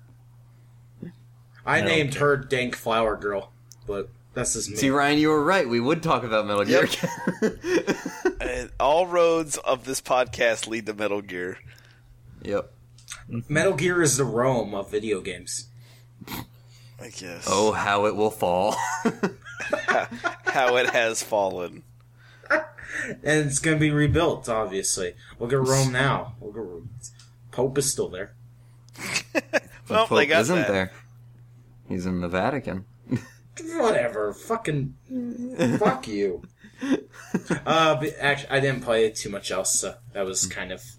C: I named her Dank Flower Girl, but that's just me.
D: See, Ryan, you were right. We would talk about Metal Gear.
B: And all roads of this podcast lead to Metal Gear.
D: Yep.
C: Metal Gear is the Rome of video games.
B: I guess.
D: Oh, how it will fall.
B: How it has fallen.
C: And it's going to be rebuilt, obviously. Look at Rome now. Pope is still there.
B: Well,
D: Pope
B: they got
D: isn't
B: that.
D: there. He's in the Vatican.
C: Whatever. Fucking... fuck you. But actually, I didn't play too much else, so that was kind of...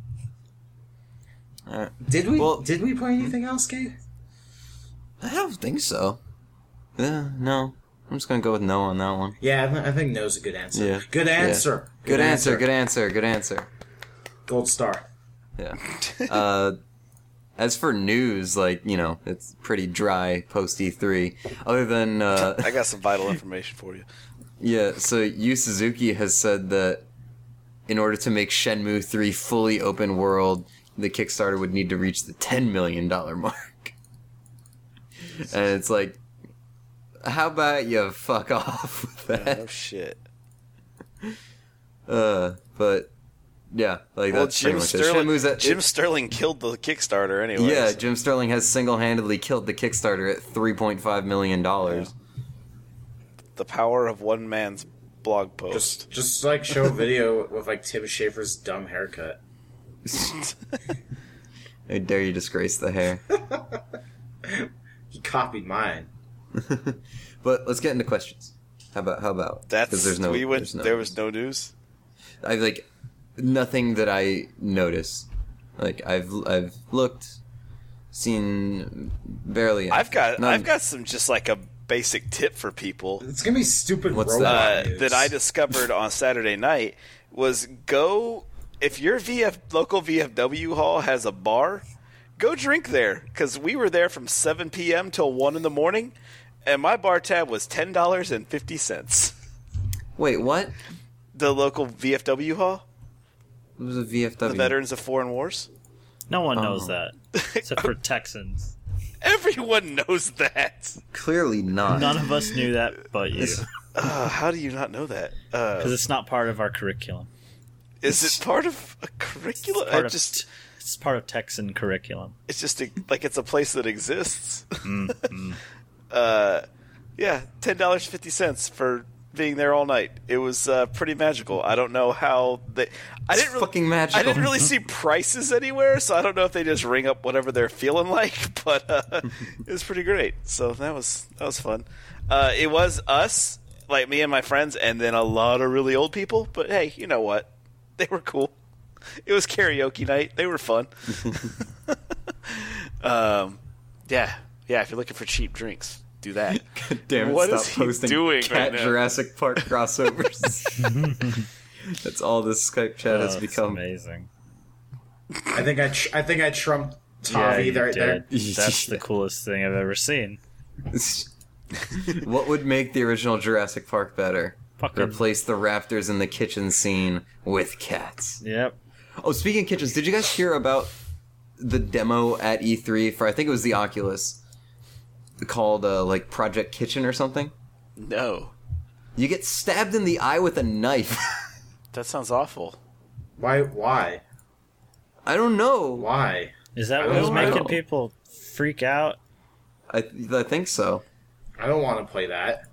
C: Did we play anything else, Gabe?
D: I don't think so. Yeah, no. I'm just going to go with no on that one.
C: Yeah, I think no's a good answer.
D: Yeah.
C: Good answer.
D: Yeah. Good answer.
C: Gold star.
D: Yeah. As for news, it's pretty dry post E3. Other than...
B: I got some vital information for you.
D: Yeah, so Yu Suzuki has said that in order to make Shenmue 3 fully open world, the Kickstarter would need to reach the $10 million mark. And it's how about you fuck off with that?
B: No shit.
D: But yeah, like
B: Well,
D: that's pretty much it. Shenmue's
B: Jim Sterling killed the Kickstarter anyway.
D: Yeah,
B: so.
D: Jim Sterling has single-handedly killed the Kickstarter at $3.5 million.
B: Yeah. The power of one man's blog post.
C: Just like show a video with like Tim Schafer's dumb haircut.
D: How dare you disgrace the hair?
C: He copied mine.
D: But let's get into questions. How about?
B: That's
D: 'Cause there's no. there's no
B: there was no news.
D: I like nothing that I notice. Like I've looked, seen barely.
B: I've got
D: none.
B: some just like a basic tip for people.
C: It's gonna be stupid.
D: What's
C: robot news.
B: That I discovered on Saturday night was if your local VFW hall has a bar, go drink there because we were there from 7 p.m. till 1 in the morning, and my bar tab was $10.50.
D: Wait, what?
B: The local VFW hall,
D: It was a VFW.
B: the Veterans of Foreign Wars.
A: No one knows
D: Oh.
A: that except for Texans.
B: Everyone knows that.
D: Clearly not.
A: None of us knew that, but you,
B: How do you not know that?
A: because it's not part of our curriculum.
B: Is it part of a curriculum?
A: It's part of Texan curriculum.
B: It's just it's a place that exists.
A: Mm-hmm.
B: Yeah, $10.50 for being there all night. It was pretty magical. I don't know how they.
D: fucking magical.
B: I didn't really see prices anywhere, so I don't know if they just ring up whatever they're feeling like. But it was pretty great. So that was fun. It was us, like me and my friends, and then a lot of really old people. But hey, you know what? They were cool. It was karaoke night. They were fun. Yeah. If you're looking for cheap drinks, do that.
D: God damn it!
B: What
D: Stop
B: is he
D: posting
B: doing
D: Cat
B: right now?
D: Jurassic Park crossovers. That's all this Skype chat has
A: That's
D: become.
A: amazing.
C: I think I trumped
A: Yeah,
C: Tavi
A: you
C: there.
A: did. That's the coolest thing I've ever seen.
D: What would make the original Jurassic Park better?
A: Fucking
D: Replace the raptors in the kitchen scene with cats.
A: yep.
D: Oh, speaking of kitchens, did you guys hear about the demo at E3 for, I think it was the Oculus, called like Project Kitchen or something?
B: No,
D: You get stabbed in the eye with a knife.
B: that sounds awful.
C: Why?
D: I don't know.
C: Why?
A: Is that
C: I
A: what was
C: don't
A: making
D: know.
A: people freak out?
D: I think so.
C: I don't want to play that.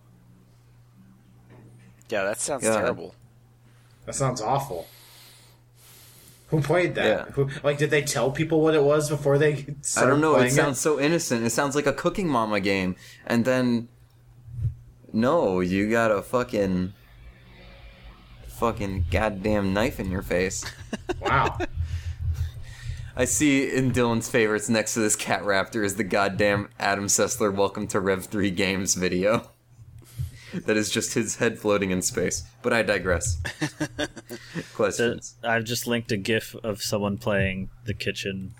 B: Yeah, that sounds
D: Yeah.
B: terrible.
C: That sounds awful. Who played that?
D: Yeah.
C: Who, did they tell people what it was before they
D: I
C: started
D: don't know. It
C: playing
D: sounds so innocent. It sounds like a Cooking Mama game. And then, no, you got a fucking goddamn knife in your face.
C: Wow.
D: I see in Dylan's favorites next to this cat raptor is the goddamn Adam Sessler Welcome to Rev 3 Games video. That is just his head floating in space. But I digress. Questions.
A: I've just linked a GIF of someone playing the kitchen.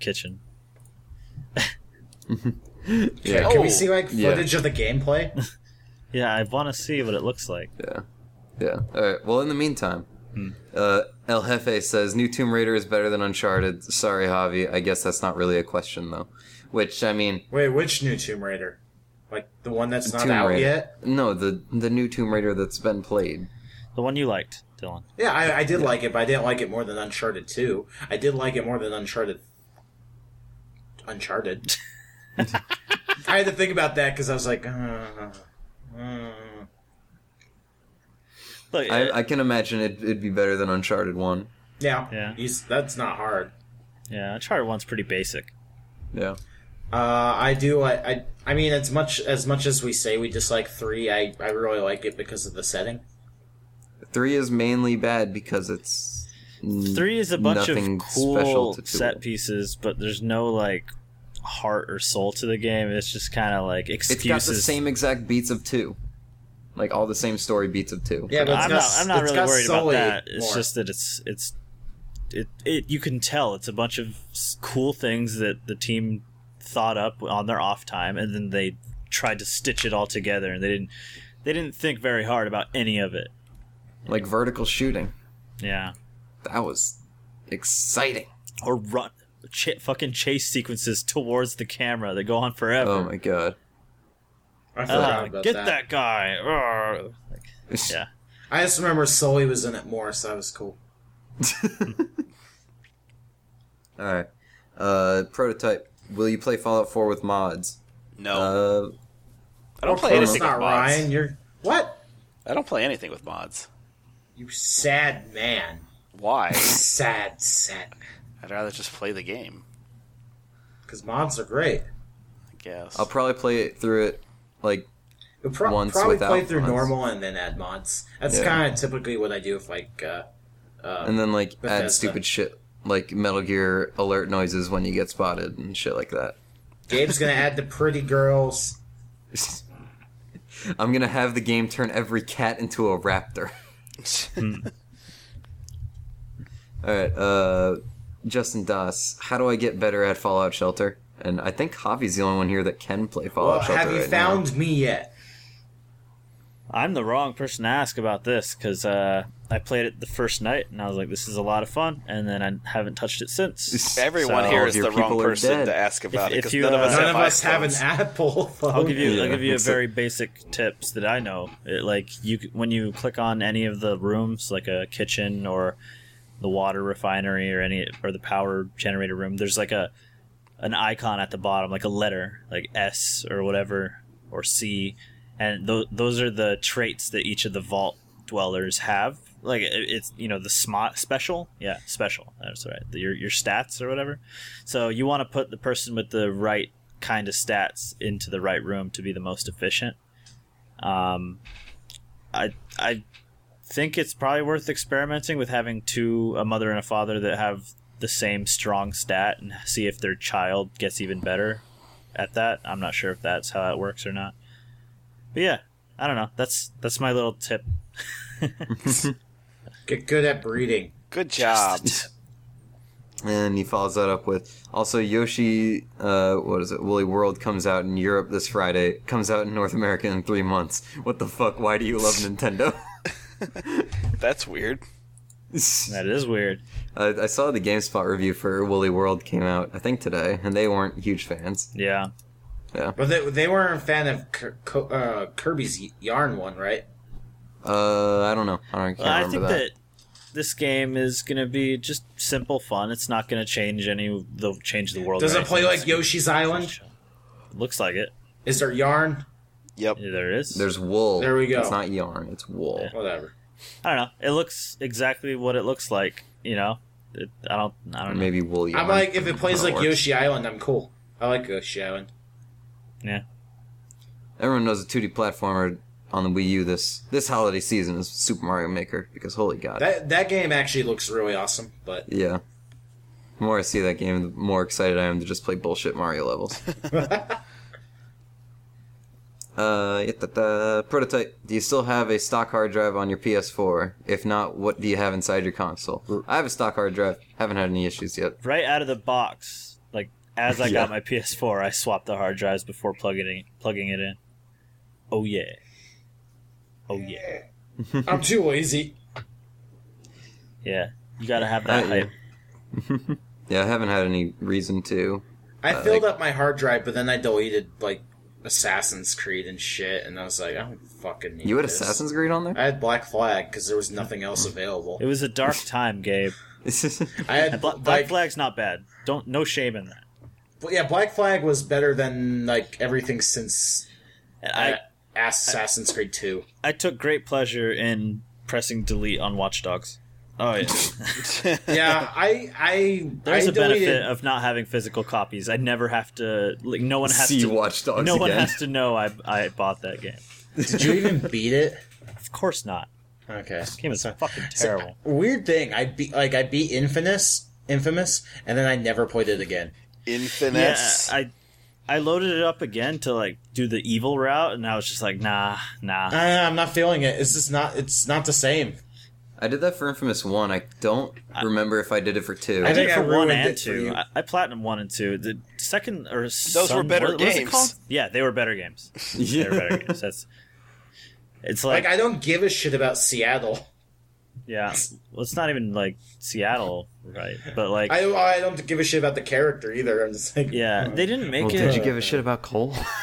D: Yeah.
C: Can we see like
D: Yeah.
C: footage of the gameplay?
A: Yeah, I want to see what it looks like.
D: Yeah. Alright, well, in the meantime, El Jefe says, New Tomb Raider is better than Uncharted. Sorry, Javi. I guess that's not really a question, though. Which, I mean...
C: Wait, which new Tomb Raider? Like the one that's not
D: Tomb
C: out
D: Raider.
C: yet?
D: No, the new Tomb Raider that's been played.
A: The one you liked, Dylan.
C: Yeah, I did like it, but I didn't like it more than Uncharted 2. I did like it more than Uncharted. I had to think about that because I was like,
A: Look,
D: I can imagine it'd be better than Uncharted 1.
A: Yeah.
C: That's not hard.
A: yeah, Uncharted 1's pretty basic.
D: Yeah.
C: I do. I mean, as much as we say we dislike 3, I really like it because of the setting.
D: 3 is mainly bad because it's...
A: 3 is a bunch of
D: nothing special
A: cool
D: to
A: set
D: it.
A: pieces, but there's no like heart or soul to the game. It's just kind of like
D: It's
A: excuses.
D: got the same exact beats of 2. Like, all the same story beats of 2.
C: Yeah, but
A: I'm not really worried about
C: Sully
A: that. It's
C: more.
A: just that it you can tell it's a bunch of cool things that the team thought up on their off time, and then they tried to stitch it all together, and they didn't think very hard about any of it.
D: Like vertical shooting.
A: Yeah,
D: That was exciting.
A: or fucking chase sequences towards the camera that go on forever.
D: Oh my god.
C: I forgot about
A: get that guy. Yeah.
C: I just remember Sully was in it more, so that was cool.
D: All right. Prototype. Will you play Fallout 4 with mods?
B: No. I don't play
C: It's
B: anything
C: not
B: with mods.
C: Ryan. You're what?
B: I don't play anything with mods.
C: You sad man.
B: Why?
C: Sad man.
B: I'd rather just play the game,
C: Because mods are great.
B: I guess.
D: I'll probably play it through it, like,
C: You'll
D: once
C: probably
D: without
C: play through
D: mods.
C: normal and then add mods. That's
D: Yeah.
C: kind of typically what I do with like.
D: and then, like, add
C: Bethesda.
D: stupid shit, like Metal Gear alert noises when you get spotted and shit like that.
C: Gabe's gonna add the pretty girls.
D: I'm gonna have the game turn every cat into a raptor. Alright, Justin Das, how do I get better at Fallout Shelter? And I think Javi's the only one here that can play Fallout
C: Well,
D: Shelter
C: have you
D: right
C: found me yet?
A: I'm the wrong person to ask about this because I played it the first night and I was like, "This is a lot of fun," and then I haven't touched it since.
B: Everyone
A: So-
B: here
D: all
B: is
D: of your
B: the wrong
D: people are
B: person
D: dead.
B: to ask about it
A: If
B: because
A: you,
B: none of us
C: None
B: have
C: of us have an
B: iPhones.
C: Apple phone.
A: I'll give you
D: Yeah.
A: a very basic tips that I know. When you click on any of the rooms, like a kitchen or the water refinery or the power generator room, there's like an icon at the bottom, like a letter, like S or whatever, or C, and those are the traits that each of the vault dwellers have. Like it's the special, special. That's right. Your stats or whatever. So you want to put the person with the right kind of stats into the right room to be the most efficient. I think it's probably worth experimenting with having a mother and a father that have the same strong stat and see if their child gets even better at that. I'm not sure if that's how that works or not. But yeah, I don't know. That's my little tip.
C: Get good at breeding.
B: Good job.
D: And he follows that up with, also Yoshi, Woolly World comes out in Europe this Friday, comes out in North America in 3 months. What the fuck, why do you love Nintendo?
B: That's weird.
A: That is weird.
D: I saw the GameSpot review for Woolly World came out, I think today, and they weren't huge fans.
A: Yeah.
D: Yeah.
C: But they weren't a fan of Kirby's Yarn one, right?
D: I don't know. I can't
A: I
D: remember
A: think
D: that.
A: that this game is going to be just simple fun. It's not going to change the world.
C: Does
A: or
C: it play
A: anything.
C: like Yoshi's Island?
A: Looks like it.
C: Is there yarn?
B: Yep.
A: Yeah, there is.
D: There's wool.
C: There we go.
D: It's not yarn, it's wool.
A: Yeah.
C: Whatever.
A: I don't know. It looks exactly what it looks like. I don't know.
D: Maybe wool yarn.
C: I'm like, if it plays
D: That
C: like
D: works.
C: Yoshi Island, I'm cool. I like Yoshi Island.
A: Yeah.
D: Everyone knows a 2D platformer on the Wii U this holiday season is Super Mario Maker, because holy god.
C: That game actually looks really awesome, but
D: Yeah. The more I see that game, the more excited I am to just play bullshit Mario levels. Prototype, do you still have a stock hard drive on your PS4? If not, what do you have inside your console? I have a stock hard drive. Haven't had any issues yet.
A: Right out of the box, like as I
D: Yeah.
A: got my PS4, I swapped the hard drives before plugging it in. Oh yeah. Oh yeah.
C: I'm too lazy.
A: Yeah. You gotta have that
D: Yeah.
A: hype.
D: Yeah, I haven't had any reason to.
C: I filled up my hard drive, but then I deleted like Assassin's Creed and shit, and I was like, I don't fucking need
D: You had
C: this.
D: Assassin's Creed on there?
C: I had Black Flag because there was nothing else available.
A: It was a dark time, Gabe.
C: I had
A: And Black
C: like,
A: Flag's not bad. No shame in that.
C: yeah, Black Flag was better than like everything since
A: And
C: Assassin's Creed 2.
A: I took great pleasure in pressing delete on Watch Dogs. Oh yeah.
C: Yeah, I
A: There's
C: I
A: a benefit
C: deleted,
A: of not having physical copies. I never have to. Like, no one has
D: See
A: to.
D: Watch Dogs
A: no one
D: again.
A: has to know I bought that game.
C: Did you even beat it?
A: Of course not.
C: Okay.
A: This game is fucking terrible.
C: Weird thing, I beat Infamous, and then I never played it again.
B: Infamous.
A: Yeah, I loaded it up again to like do the evil route, and I was just like, nah.
C: I'm not feeling it. It's just not. It's not the same.
D: I did that for Infamous 1. I don't remember if I did it for 2.
A: I
C: I
A: did
C: think
A: it
C: I
A: for 1
C: ruined
A: and
C: it for
A: 2.
C: you.
A: I platinum 1 and 2. The second or
B: Those were better
A: what was it
B: games.
A: called? Yeah, they were better games. They were better games. It's like
C: Like I don't give a shit about Seattle.
A: yeah. Well, it's not even like Seattle, right? But like
C: I don't give a shit about the character either. I'm just like,
A: yeah, they didn't make
D: Well,
A: it.
D: did you give a shit about Cole?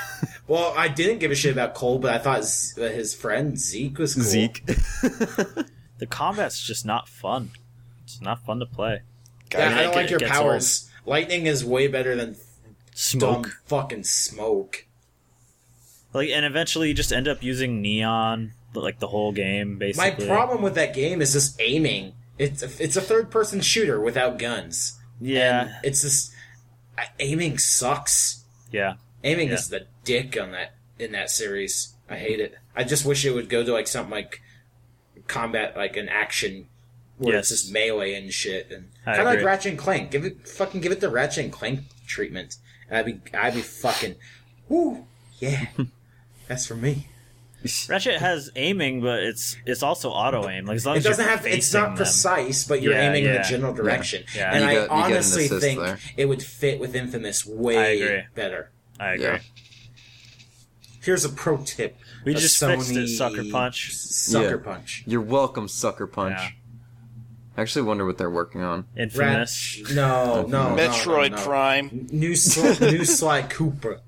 C: Well, I didn't give a shit about Cole, but I thought his friend Zeke was cool.
D: Zeke.
A: The combat's just not fun. It's not fun to play.
C: Yeah, I don't like your
A: gets
C: powers. Lightning is way better than
A: Smoke.
C: dumb fucking smoke.
A: Like, and eventually you just end up using neon, like the whole game,
C: My
A: basically.
C: problem with that game is just aiming. It's a third-person shooter without guns.
A: Yeah.
C: And it's just aiming sucks.
A: Yeah.
C: Aiming
A: Yeah.
C: is the dick in that series. I hate it. I just wish it would go to like something like combat, like an action where it's
A: Yes.
C: just melee and shit, and
A: I
C: kind of like
A: agree.
C: Ratchet and Clank. Give it the Ratchet and Clank treatment. I'd be fucking, whoo, yeah. That's for me.
A: Ratchet has aiming, but it's also auto aim. Like, as long
C: It
A: as you're
C: doesn't have. It's
A: facing
C: not
A: them.
C: precise, but you're
A: Yeah,
C: aiming in
A: yeah.
C: the general direction.
A: Yeah.
C: And
D: You
C: I
D: get an
C: honestly
D: assist
C: think
D: there.
C: it would fit with Infamous
A: I
C: way
A: agree.
C: better.
A: I agree.
D: Yeah.
C: Here's a pro tip.
A: We
C: A
A: just fixed it, Sucker Punch.
C: Sucker
D: Yeah.
C: Punch.
D: You're welcome, Sucker Punch.
A: Yeah.
D: I actually wonder what they're working on.
A: Infamous.
C: No.
B: Metroid
C: no.
B: Prime.
C: New Sly Cooper.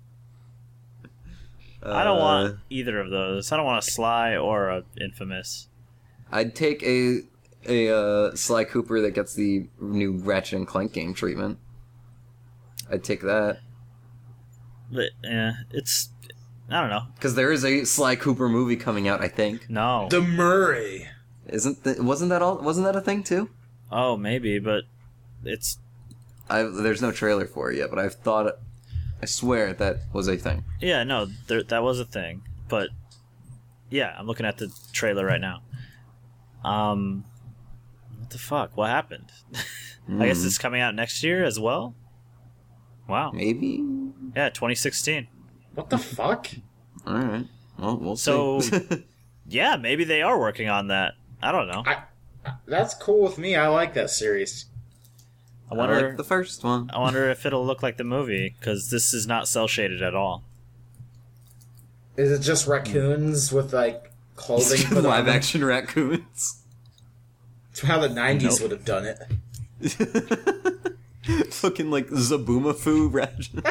A: I don't want either of those. I don't want a Sly or a Infamous.
D: I'd take a Sly Cooper that gets the new Ratchet and Clank game treatment. I'd take that.
A: But it's I don't know.
D: Because there is a Sly Cooper movie coming out, I think.
A: No.
C: The Murray.
D: Wasn't that a thing too?
A: Oh, maybe, but it's
D: There's no trailer for it yet, but I swear that was a thing.
A: yeah, no, that was a thing. But yeah, I'm looking at the trailer right now. What the fuck? What happened? I guess it's coming out next year as well. Wow.
D: Maybe.
A: Yeah, 2016.
C: What the fuck?
D: All right. Well, we'll
A: So-
D: see.
A: Yeah, maybe they are working on that. I don't know.
C: That's cool with me. I like that series.
A: I
D: I
A: wonder.
D: like the first one.
A: I wonder if it'll look like the movie, because this is not cel shaded at all.
C: Is it just raccoons with like clothing put on
D: Live
C: them?
D: action raccoons.
C: It's how the 90s
A: Nope.
C: would have done it.
D: Fucking like Zaboomafoo Ratchet.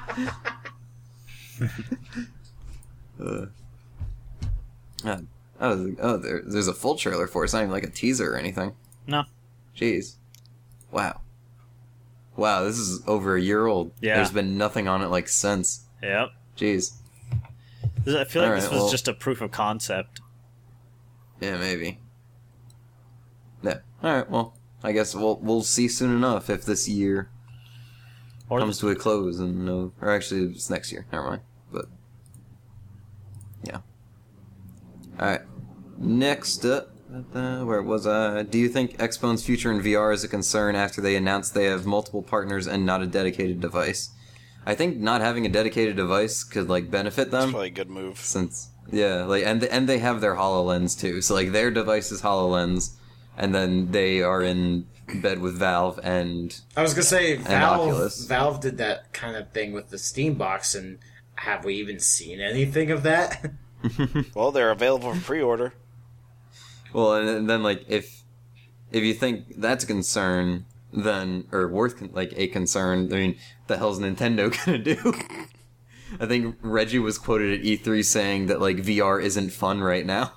D: There's a full trailer for it. It's not even like a teaser or anything.
A: No.
D: Jeez. Wow. Wow, this is over a year old.
A: Yeah.
D: There's been nothing on it like since.
A: Yep.
D: Jeez.
A: I feel like
D: All
A: this
D: right,
A: was
D: well-
A: just a proof of concept.
D: Yeah, maybe. Yeah. Alright, well, I guess we'll see soon enough if this year
A: Or
D: comes to a close and no, or actually it's next year. Never mind. But yeah. All right. Next up, where was I? Do you think Xbone's future in VR is a concern after they announced they have multiple partners and not a dedicated device? I think not having a dedicated device could like benefit
B: That's
D: them
B: probably a good move.
D: since and they have their HoloLens too. So like their device is HoloLens, and then they are in bed with Valve and
C: I was gonna say
D: Oculus.
C: Valve did that kind of thing with the Steam box, and have we even seen anything of that?
B: Well, they're available for pre-order.
D: well, and then like if you think that's a concern, then or worth like a concern, I mean, what the hell's Nintendo gonna do? I think Reggie was quoted at E3 saying that like VR isn't fun right now.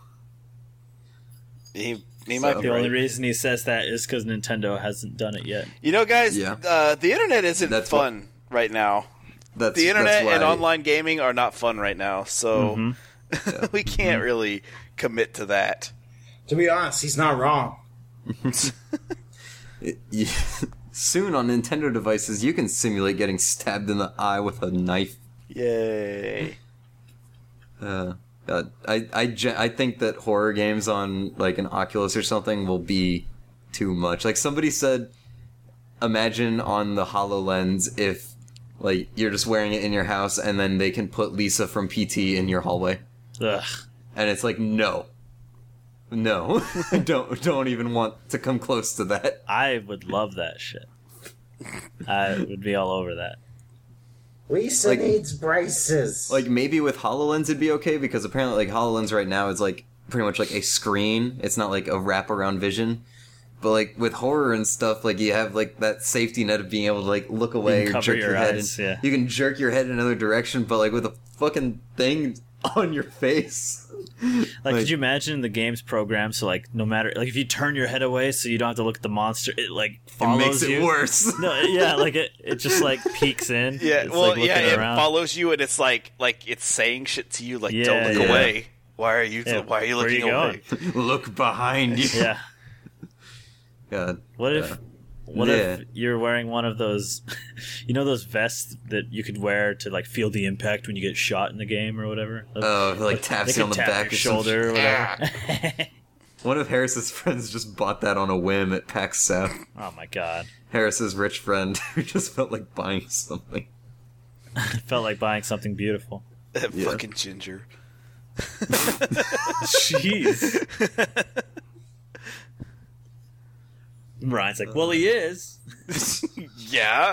B: He might be
A: the only
B: right.
A: reason he says that is because Nintendo hasn't done it yet.
B: You know, guys,
D: Yeah.
B: the internet isn't
D: That's
B: fun right now.
D: That's
B: The internet
D: that's why,
B: and online gaming are not fun right now, so we can't really commit to that.
C: To be honest, he's not wrong.
D: Soon on Nintendo devices, you can simulate getting stabbed in the eye with a knife.
B: Yay.
D: God, I think that horror games on like an Oculus or something will be too much. Like somebody said, imagine on the HoloLens if like you're just wearing it in your house and then they can put Lisa from PT in your hallway,
A: Ugh.
D: and it's like no, don't even want to come close to that.
A: I would love that shit. I would be all over that.
C: Lisa
D: Like-
C: needs braces.
D: Like maybe with HoloLens it'd be okay because apparently like HoloLens right now is like pretty much like a screen. It's not like a wraparound vision. But like with horror and stuff, like you have like that safety net of being able to like look away
A: can
D: or
A: cover
D: jerk
A: your
D: your head.
A: eyes,
D: And
A: yeah.
D: You can jerk your head in another direction, but like with a fucking thing on your face.
A: Like, could you imagine the game's program? So, like, no matter, like, if you turn your head away so you don't have to look at the monster, it like
D: It
A: follows
D: makes it
A: you.
D: worse.
A: No, yeah, like it just like peeks in.
B: Yeah,
A: It's,
B: well,
A: like, looking
B: yeah,
A: around.
B: it follows you, and it's like it's saying shit to you, like
A: Yeah,
B: don't look
D: yeah.
B: away. Why are you?
A: Yeah,
B: why are you
A: where are
B: looking
A: you
B: away?
D: Look behind you.
A: Yeah.
D: God.
A: What if?
D: Yeah.
A: What
D: Yeah.
A: if you're wearing one of those, you know, those vests that you could wear to like feel the impact when you get shot in the game or whatever?
D: Oh, like
A: They
D: taps
A: could
D: you on the
A: tap
D: back
A: your
D: or some
A: shoulder or
D: shit.
A: whatever.
D: One of Harris's friends just bought that on a whim at PAX South.
A: Oh my god!
D: Harris's rich friend who just felt like buying something.
A: It felt like buying something beautiful.
B: That
D: Yeah.
B: fucking ginger.
A: Jeez. Ryan's like, well, he is.
B: Yeah.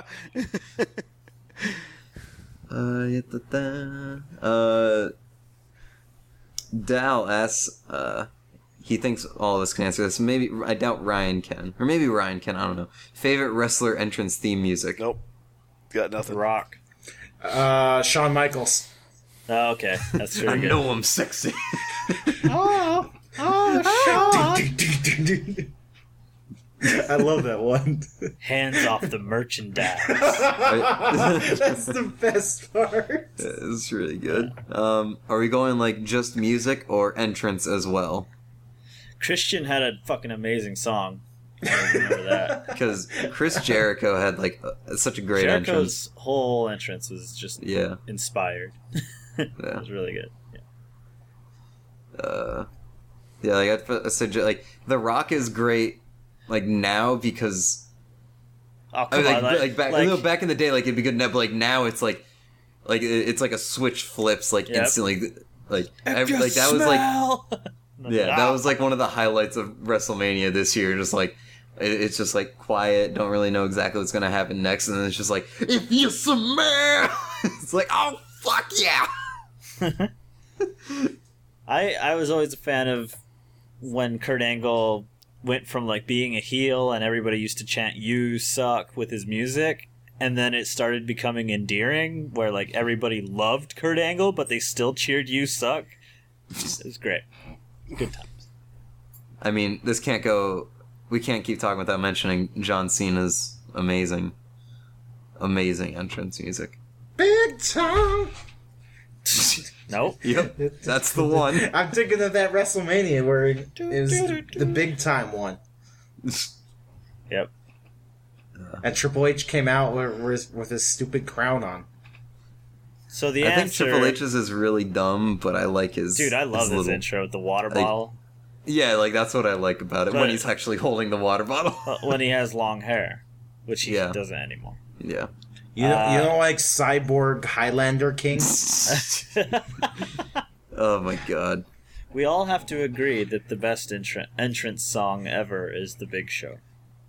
D: Dal asks, he thinks all of us can answer this. Maybe, I doubt Ryan can. Or maybe Ryan can, I don't know. Favorite wrestler entrance theme music?
B: Nope. Got
A: The
B: nothing.
A: Rock.
C: Shawn Michaels.
A: Oh, okay, that's
D: I
A: really good.
D: know I'm sexy.
C: Oh, Shawn. I love that one.
A: Hands off the merchandise.
C: That's the best part.
D: It's really good. Are we going like just music or entrance as well?
A: Christian had a fucking amazing song. I remember that.
D: Because Chris Jericho had like such a great entrance.
A: Jericho's whole entrance was just
D: Yeah.
A: inspired. It
D: Yeah.
A: was really good. Yeah.
D: Yeah, like I suggest, like The Rock is great, like now because
A: Oh,
D: I
A: come
D: mean,
A: on,
D: back in the day, like it'd be good now, but like now it's like it's like a switch flips like
A: Yep.
D: instantly, like
A: If you
D: like that was like
A: smell-
D: yeah, that was like one of the highlights of WrestleMania this year. Just like it's just like quiet, don't really know exactly what's gonna happen next, and then it's just like if you smell, it's like oh fuck yeah.
A: I was always a fan of when Kurt Angle went from like being a heel and everybody used to chant "You suck" with his music, and then it started becoming endearing where like everybody loved Kurt Angle but they still cheered "You suck." It was great. Good times.
D: I mean, this can't go. We can't keep talking without mentioning John Cena's amazing entrance music.
C: Big time.
A: Nope.
D: Yep, that's the one.
C: I'm thinking of that WrestleMania where it was the big time one.
A: Yep.
C: And Triple H came out with his stupid crown on.
A: So the
D: I think
A: answer,
D: Triple H's is really dumb, but I like his.
A: dude, I love
D: his
A: this
D: little-
A: intro with the water bottle
D: Yeah, like that's what I like about it
A: But-
D: when he's actually holding the water bottle.
A: when he has long hair, which he
D: Yeah.
A: doesn't anymore.
D: Yeah.
C: You don't like Cyborg Highlander King?
D: Oh my god.
A: We all have to agree that the best entrance song ever is The Big Show.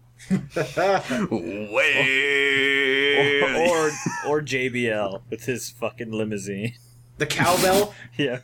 D: Wait.
A: Or JBL with his fucking limousine.
C: The cowbell?
A: Yeah.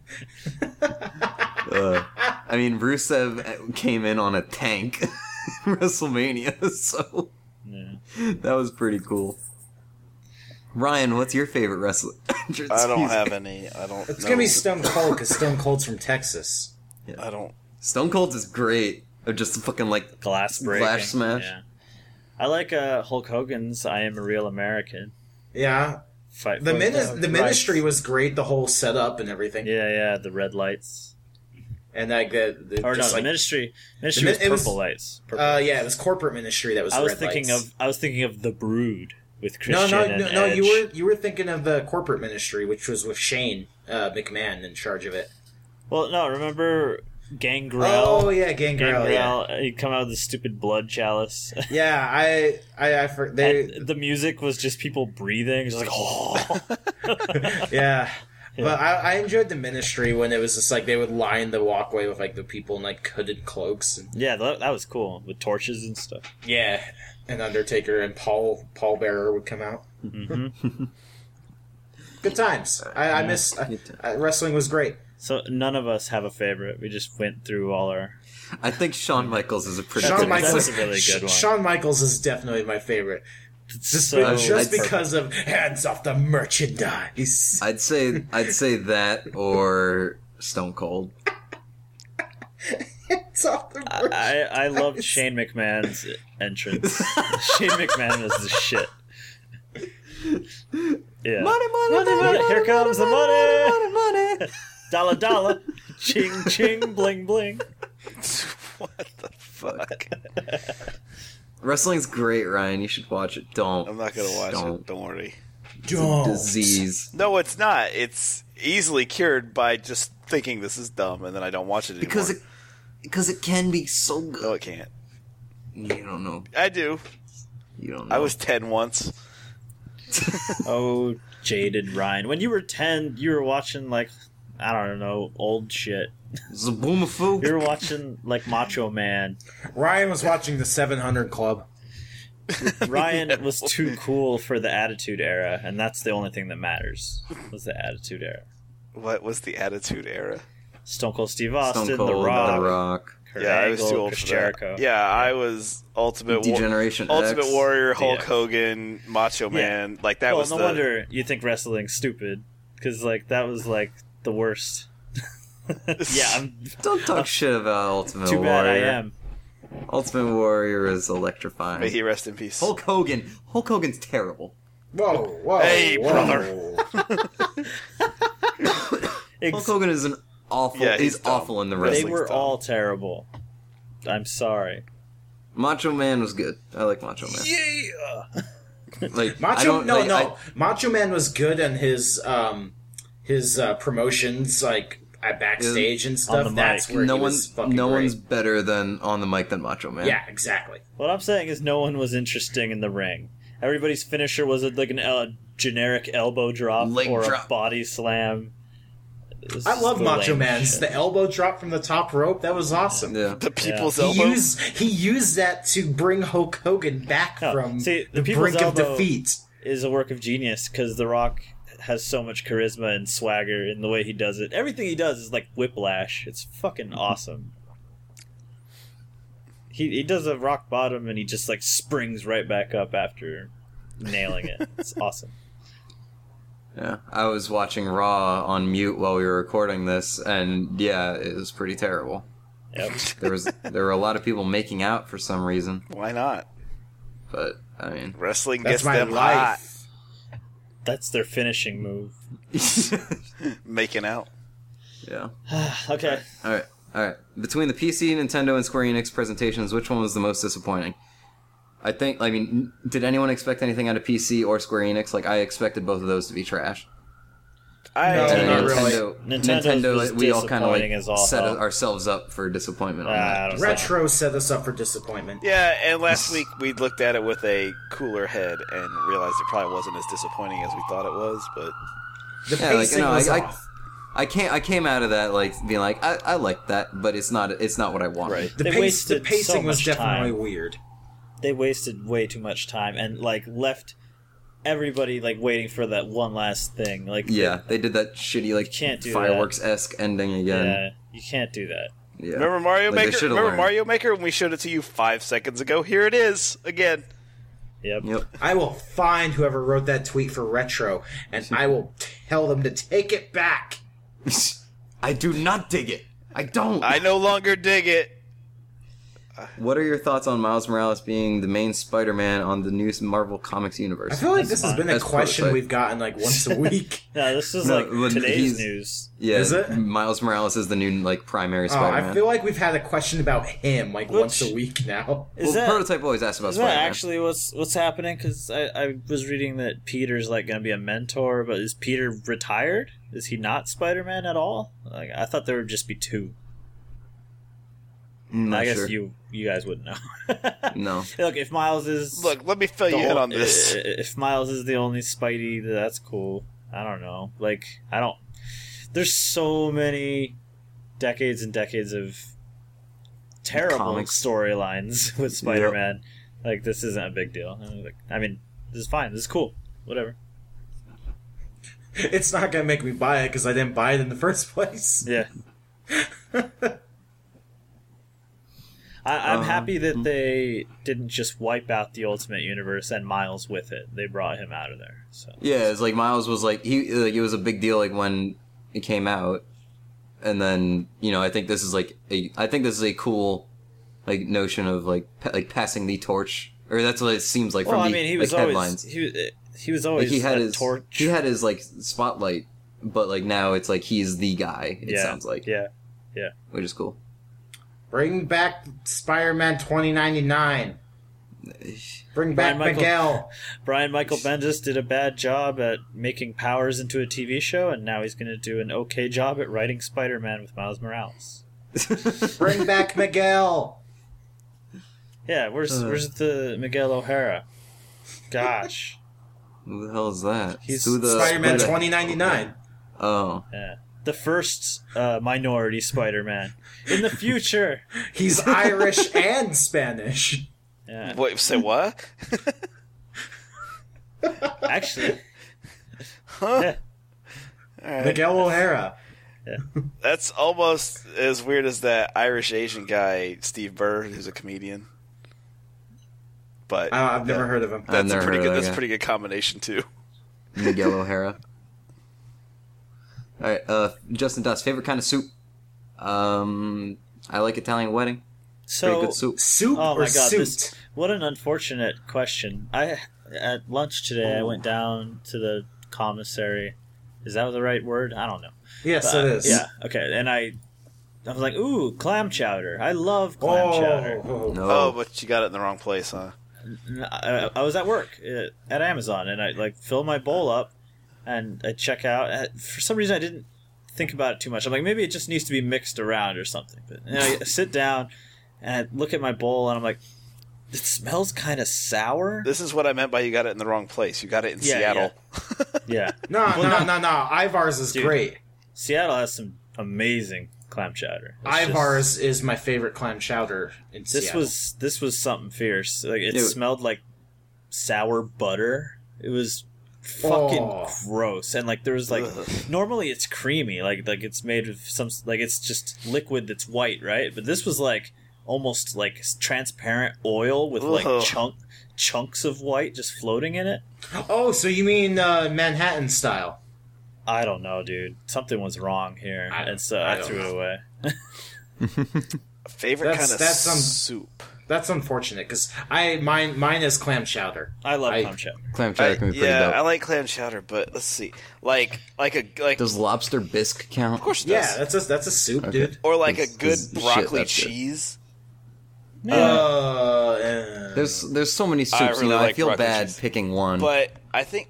D: I mean, Rusev came in on a tank in WrestleMania, so
A: Yeah.
D: that was pretty cool. Ryan, what's your favorite wrestler?
B: I don't have any. I don't.
C: It's
B: know.
C: gonna be Stone Cold because Stone Cold's from Texas.
B: I don't.
D: Stone Cold is great. Or just fucking like
A: Glass breaking.
D: Flash smash.
A: Yeah. I like Hulk Hogan's "I Am a Real American."
C: Yeah,
A: Fight
C: the
A: for
C: the ministry
A: rights.
C: was great. The whole setup and everything,
A: Yeah, the red lights.
C: and like the
A: Or
C: just
A: no,
C: like
A: the ministry.
C: it
A: was purple
C: was-
A: lights. Purple.
C: yeah, it was corporate ministry that was.
A: I
C: the
A: was
C: red
A: thinking
C: lights.
A: of the Brood with
C: No,
A: Christian and
C: no.
A: Edge.
C: You were thinking of the corporate ministry, which was with Shane McMahon in charge of it.
A: Well, no, remember Gangrel?
C: Oh yeah, Gangrel. Yeah,
A: He'd come out with the stupid blood chalice.
C: yeah. I
A: And the music was just people breathing, just like oh.
C: yeah. But I enjoyed the ministry when it was just like they would line the walkway with like the people in like hooded cloaks. And,
A: Yeah, that was cool with torches and stuff.
C: yeah, and Undertaker and Paul Bearer would come out.
A: Mm-hmm.
C: Good times. I miss wrestling was great.
A: So none of us have a favorite. We just went through all our.
D: I think Shawn Michaels is a pretty
C: Shawn
D: good
A: Michaels-
C: Michaels
A: that's a really good one.
C: Shawn Michaels is definitely my favorite. Just because of hands off the merchandise.
D: I'd say that or Stone Cold.
C: Hands off the merchandise.
A: I loved Shane McMahon's entrance. Shane McMahon was the shit. Yeah.
D: Money,
A: Here comes the money.
D: money.
A: Dollar, dollar. Ching, ching, bling, bling.
B: What the fuck?
D: Wrestling's great, Ryan. You should watch it. Don't.
B: I'm not gonna watch it. Don't worry.
D: It's a disease.
B: No, it's not. It's easily cured by just thinking this is dumb, and then I don't watch it anymore.
D: Because it can be so good.
B: No, it can't.
D: You don't know.
B: I do.
D: You don't know.
B: I was 10 once.
A: Oh, jaded Ryan. When you were 10, you were watching, like, I don't know, old shit.
D: Zaboomafoo.
A: You were watching, like, Macho Man.
C: Ryan was watching the 700 Club.
A: Ryan was too cool for the Attitude Era, and that's the only thing that matters, was the Attitude Era.
B: What was the Attitude Era?
A: Stone Cold Steve Austin,
D: Stone Cold,
A: The
D: Rock.
A: Kurt
B: Yeah, I
A: Angle,
B: was too old
A: Chris
B: for
A: Jericho.
B: that. Yeah, I was Ultimate
D: Degeneration
B: Ultimate
D: X.
B: Warrior, Hulk
A: DX.
B: Hogan, Macho Man. Like that
A: Well,
B: was
A: no
B: the.
A: wonder you think wrestling's stupid, because, like, that was, like, the worst. Yeah, I'm
D: Don't talk shit about Ultimate
A: too
D: Warrior.
A: bad I am.
D: Ultimate Warrior is electrifying.
B: May he rest in peace.
D: Hulk Hogan's terrible.
C: Whoa.
B: Hey,
C: whoa.
B: brother.
D: Hulk Hogan is an awful.
B: Yeah,
D: he's
B: he's dumb.
D: awful in the
A: They
D: wrestling.
A: were
B: dumb.
A: all terrible. I'm sorry.
D: Macho Man was good. I like Macho Man.
A: Yeah.
D: Like
C: Macho
D: I don't,
C: Macho Man was good in his promotions, like at backstage and stuff.
A: the mic.
C: That's where
D: no
C: he was
D: one's
C: fucking
D: no
C: great.
D: one's better than on the mic than Macho Man.
C: Yeah, exactly.
A: What I'm saying is no one was interesting in the ring. Everybody's finisher was like an generic elbow drop
D: Leg
A: or
D: drop.
A: a body slam.
C: I love
A: the
C: Macho
A: lame
C: Man's
A: shit.
C: the elbow drop from the top rope. That was awesome.
D: Yeah.
B: The people's
C: He
B: elbow.
C: used that to bring Hulk Hogan back
A: No,
C: from
A: see, the
C: the
A: people's
C: brink of
A: elbow-
C: defeat.
A: Is a work of genius because The Rock has so much charisma and swagger in the way he does it. Everything he does is like whiplash. It's fucking awesome. He does a rock bottom and he just like springs right back up after nailing it. It's awesome.
D: Yeah. I was watching Raw on mute while we were recording this, and yeah, it was pretty terrible.
A: Yep.
D: There were a lot of people making out for some reason,
B: Why not?
D: but I mean,
B: Wrestling
C: That's
B: gets
C: my
B: them
C: life.
A: That's their finishing move.
B: hot. Making out.
D: yeah.
A: Okay.
D: All right. Between the PC, Nintendo, and Square Enix presentations, which one was the most disappointing? I mean, did anyone expect anything out of PC or Square Enix? Like, I expected both of those to be trash.
C: No,
D: And
C: not really.
A: Nintendo was
D: we all kind of
A: disappointing as all
D: set
A: hell.
D: ourselves up for disappointment on
A: I
D: that.
A: don't
C: Retro set us up for disappointment.
B: Yeah, and last week we looked at it with a cooler head and realized it probably wasn't as disappointing as we thought it was, but
C: The
D: Yeah, like,
C: pacing
D: you know,
C: was
D: I
C: off.
D: I came out of that like being like, I like that, but it's not what I wanted.
B: Right.
C: The
A: They wasted
C: pacing
A: so
C: was
A: much
C: definitely
A: time.
C: weird.
A: They wasted way too much time and like left everybody like waiting for that one last thing. Like
D: Yeah, they did that shitty like
A: can't do
D: fireworks-esque ending again.
A: yeah, you can't do that.
D: Yeah.
B: remember Mario
D: Like, they
B: Maker?
D: should've
B: Remember
D: learned.
B: Mario Maker when we showed it to you 5 seconds ago? Here it is again.
A: Yep.
D: Yep.
C: I will find whoever wrote that tweet for Retro, and I will tell them to take it back.
D: I do not dig it. I don't.
B: I no longer dig it.
D: What are your thoughts on Miles Morales being the main Spider-Man on the new Marvel Comics universe?
C: I feel like this has
A: fine.
C: been a
D: That's
C: question
D: prototype.
C: we've gotten like once a week.
A: No, this is
D: No,
A: like
D: well,
A: today's
D: he's-
A: news.
D: Yeah,
C: Is it?
D: Miles Morales is the new like primary
C: Oh,
D: Spider-Man.
C: I feel like we've had a question about him like once a week now.
A: Is
D: well,
A: that
D: Prototype always asks about
A: is that
D: Spider-Man.
A: actually what's happening? Because I was reading that Peter's like going to be a mentor, but is Peter retired? Is he not Spider-Man at all? Like I thought there would just be two.
D: Not
A: I guess
D: sure.
A: you guys wouldn't know.
D: No.
A: Look, if Miles is
B: Look, let me fill you
A: the
B: in
A: whole-
B: on this.
A: If Miles is the only Spidey, that's cool. I don't know. Like I don't. There's so many decades and decades of terrible
D: Comics.
A: storylines with Spider-Man. Like this isn't a big deal. I mean, this is fine. This is cool. Whatever.
C: It's not gonna make me buy it because I didn't buy it in the first place.
A: Yeah. I'm happy that they didn't just wipe out the Ultimate Universe and Miles with it. They brought him out of there. So
D: Yeah, it's like Miles was like it was a big deal like when it came out, and then I think this is a cool like notion of like passing the torch, or that's what it seems like from
A: he was always
D: headlines.
A: he was always
D: Like he had
A: a
D: his
A: torch.
D: he had his like spotlight, but like now it's like he's the guy. It sounds like
A: yeah.
D: which is cool.
C: Bring back Spider-Man 2099. Bring back Miguel.
A: Brian Michael Bendis did a bad job at making Powers into a TV show, and now he's going to do an okay job at writing Spider-Man with Miles Morales.
C: Bring back Miguel.
A: Yeah, where's the Miguel O'Hara? Gosh.
D: Who the hell is that?
A: He's
C: Spider-Man 2099.
D: Oh.
A: Yeah. The first minority Spider-Man. In the future.
C: He's Irish and Spanish.
A: Yeah.
B: Wait, say what?
A: Actually.
B: Huh?
A: Yeah.
C: Miguel O'Hara.
A: Yeah.
B: That's almost as weird as that Irish Asian guy, Steve Burr, who's a comedian. But
C: I've never heard of him.
B: that's a
D: never
B: pretty
D: heard
B: good.
D: of that
B: That's a
D: guy.
B: pretty good combination too.
D: Miguel O'Hara. All right, Justin Dust, favorite kind of soup? I like Italian wedding. Pretty
A: So,
D: good soup.
C: Soup
A: oh
C: or
A: my god,
C: suit?
A: what an unfortunate question. At lunch today, I went down to the commissary. Is that the right word? I don't know.
C: Yes,
A: But,
C: it is.
A: Yeah, okay. And I was like, ooh, clam chowder. I love clam chowder.
D: No.
B: Oh, but you got it in the wrong place, huh?
A: I was at work at Amazon, and I like fill my bowl up, and I check out. For some reason, I didn't think about it too much. I'm like, maybe it just needs to be mixed around or something. But I sit down and I look at my bowl, and I'm like, it smells kind of sour.
B: This is what I meant by you got it in the wrong place. You got it in Seattle.
A: Yeah,
C: No. Ivar's is
A: Dude.
C: great.
A: Seattle has some amazing clam chowder. It's just-
C: Ivar's is my favorite clam chowder in Seattle.
A: This was something fierce. Like it
D: Dude.
A: smelled like sour butter. It was fucking
C: Oh.
A: gross. And like there was like
B: Ugh.
A: normally it's creamy, like it's made of some like it's just liquid that's white, right? But this was like almost like transparent oil with like
B: Ugh.
A: chunks of white just floating in it.
C: Oh, so you mean Manhattan style?
A: I don't know, dude. Something was wrong here, and so
C: I
A: I
C: don't
A: threw it
C: know.
A: away.
B: Favorite
C: That's-
B: kind of
C: that's some-
B: soup.
C: That's unfortunate because mine is clam chowder.
A: I love clam chowder.
D: Clam chowder can be pretty
B: Yeah,
D: dope.
B: I like clam chowder, but let's see, like
D: Does lobster bisque count?
B: of course it does.
C: Yeah, that's a soup,
D: Okay.
C: dude.
B: Or like a
D: 'Cause-
B: good
D: 'cause shit,
B: broccoli
D: that's good.
B: cheese.
D: There's so many soups.
B: really
D: I
B: like
D: feel
B: broccoli
D: bad
B: cheese.
D: picking one.
B: But I think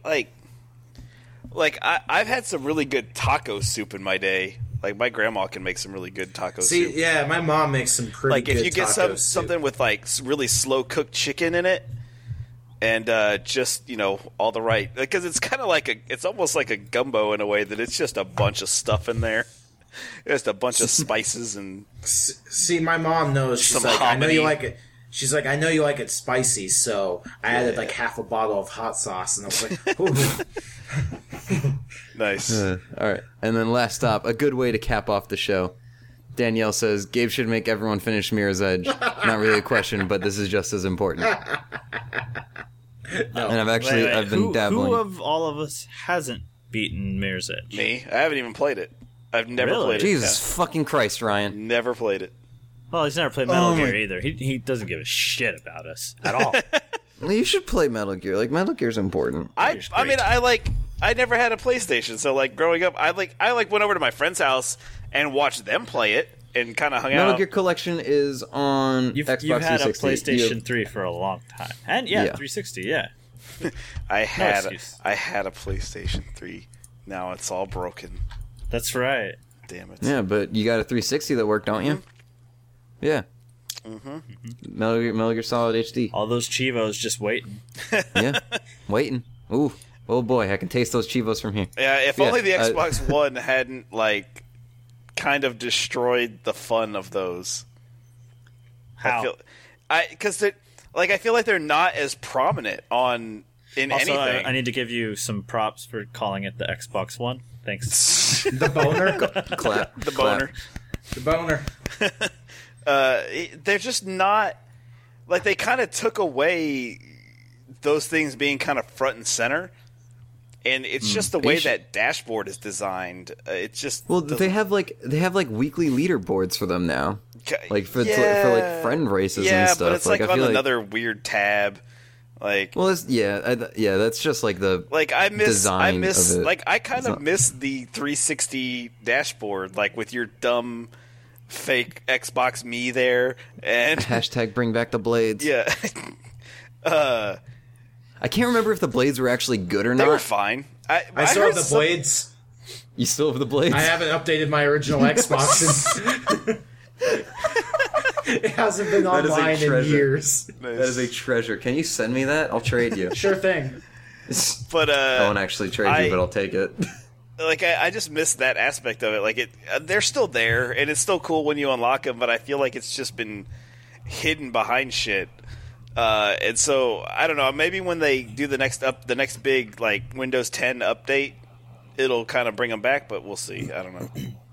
B: I've had some really good taco soup in my day. Like my grandma can make some really good taco
C: See,
B: soup.
C: yeah, my mom makes some pretty
B: Like
C: good
B: if you get
C: taco soup.
B: something with like really slow cooked chicken in it, and just all the right, because it's kind of like it's almost like a gumbo in a way that it's just a bunch of stuff in there, just a bunch of spices and
C: See, my mom knows. She's
B: Some
C: like, I know you
B: hominy.
C: like it. She's like, I know you like it spicy, so I added like half a bottle of hot sauce, and I was like, ooh.
B: nice.
D: All right, and then last stop, a good way to cap off the show. Danielle says Gabe should make everyone finish Mirror's Edge. Not really a question, but this is just as important. And I've been dabbling.
A: Who of all of us hasn't beaten Mirror's Edge?
B: Me, I haven't even played it. I've never
A: Really?
B: played it.
D: Jesus fucking Christ, Ryan.
B: Yeah. Never played it.
A: Well, he's never played Metal
D: Oh my-
A: Gear either. He doesn't give a shit about us at all.
D: Well, you should play Metal Gear. Like Metal Gear's important.
B: I
A: Gear's
B: mean,
A: great.
B: I never had a PlayStation, so like growing up, I went over to my friend's house and watched them play it and kind of hung
D: Metal
B: out.
D: Gear Collection is on
A: You've,
D: Xbox
A: you've had a
D: 360.
A: PlayStation 3 for a long time. And yeah,
D: Yeah.
A: 360, yeah.
B: I had
A: excuse.
B: a PlayStation 3. Now it's all broken.
A: That's right.
B: Damn it.
D: Yeah, but you got a 360 that worked, don't you? Yeah. Metal Gear Solid HD.
A: All those Chivos just waiting.
D: Yeah. Waiting. Ooh. Oh boy, I can taste those Chivos from here.
B: Yeah, if
D: Yeah,
B: only the Xbox One hadn't like kind of destroyed the fun of those.
A: How?
B: I feel like they're not as prominent in
A: Also,
B: anything.
A: I need to give you some props for calling it the Xbox One. Thanks.
C: The boner,
D: Clap.
B: the
D: clap.
B: boner.
C: the boner.
B: They're just not like they kind of took away those things being kind of front and center, and it's just the way that dashboard is designed. It's just
D: they have like weekly leaderboards for them now, like for like friend races and stuff.
B: But it's like
D: I
B: on
D: feel
B: another weird tab. Like,
D: well, that's just like the
B: I miss
D: design of it.
B: like I kind of miss the 360 dashboard, like with your dumb fake Xbox Me there and
D: hashtag bring back the blades.
B: Yeah.
D: I can't remember if the blades were actually good or not.
B: They were fine.
C: I still have the blades.
D: You still have the blades?
C: I haven't updated my original Xbox since. It hasn't been online in years.
D: That is a treasure. Can you send me that? I'll trade you.
C: Sure thing.
B: But
D: I won't actually trade you, but I'll take it.
B: Like I just miss that aspect of it. Like they're still there, and it's still cool when you unlock them. But I feel like it's just been hidden behind shit. And so I don't know. Maybe when they do the next big like Windows 10 update, it'll kind of bring them back. But we'll see. I don't know.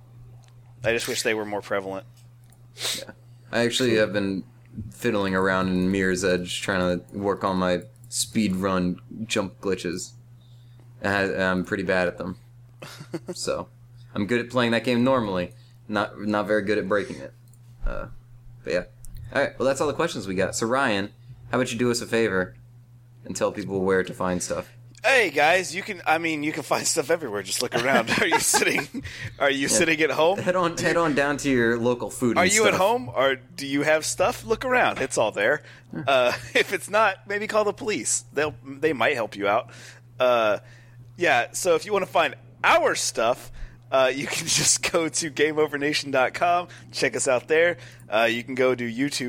B: I just wish they were more prevalent.
D: Yeah. I actually have been fiddling around in Mirror's Edge trying to work on my speed run jump glitches. I'm pretty bad at them. So I'm good at playing that game normally, not very good at breaking it. But yeah. Alright, well that's all the questions we got. So Ryan, how about you do us a favor and tell people where to find stuff?
B: Hey guys, you can find stuff everywhere. Just look around. Are you sitting at home?
D: Head on down to your local food.
B: Are you at home, or do you have stuff? Look around. It's all there. If it's not, maybe call the police. They might help you out. Yeah. So if you want to find our stuff, you can just go to GameOverNation.com. Check us out there. You can go to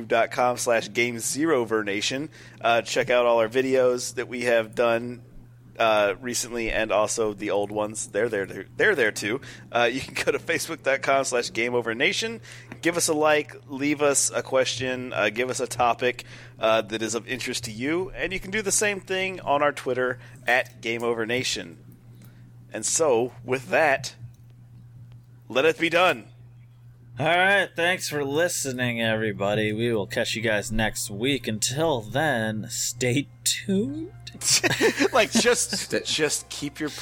B: YouTube.com/GameZeroVerNation. Check out all our videos that we have done recently, and also the old ones. They're there too. You can go to Facebook.com/GameOverNation. Give us a like, leave us a question, give us a topic that is of interest to you, and you can do the same thing on our Twitter @GameOverNation. And so, with that, let it be done.
A: All right, thanks for listening, everybody. We will catch you guys next week. Until then, stay tuned.
B: Like just keep your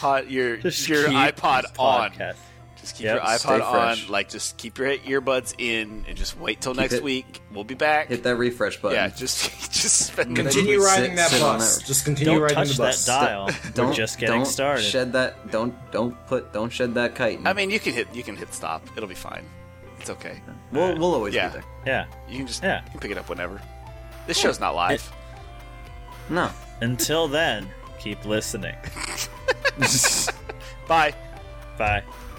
B: iPod on. Just keep your iPod on. Like just keep your earbuds in and just wait till next week. We'll be back.
D: Hit that refresh button.
B: Yeah, just
C: continue riding that bus. Just continue riding the bus.
A: Don't touch that dial. We're just getting started.
D: Shed that. Don't shed that kite.
B: I mean, you can hit stop. It'll be fine. It's okay.
D: We'll always be there.
A: Yeah.
B: You can pick it up whenever. This show's not live.
D: No.
A: Until then, keep listening.
B: Bye.
A: Bye.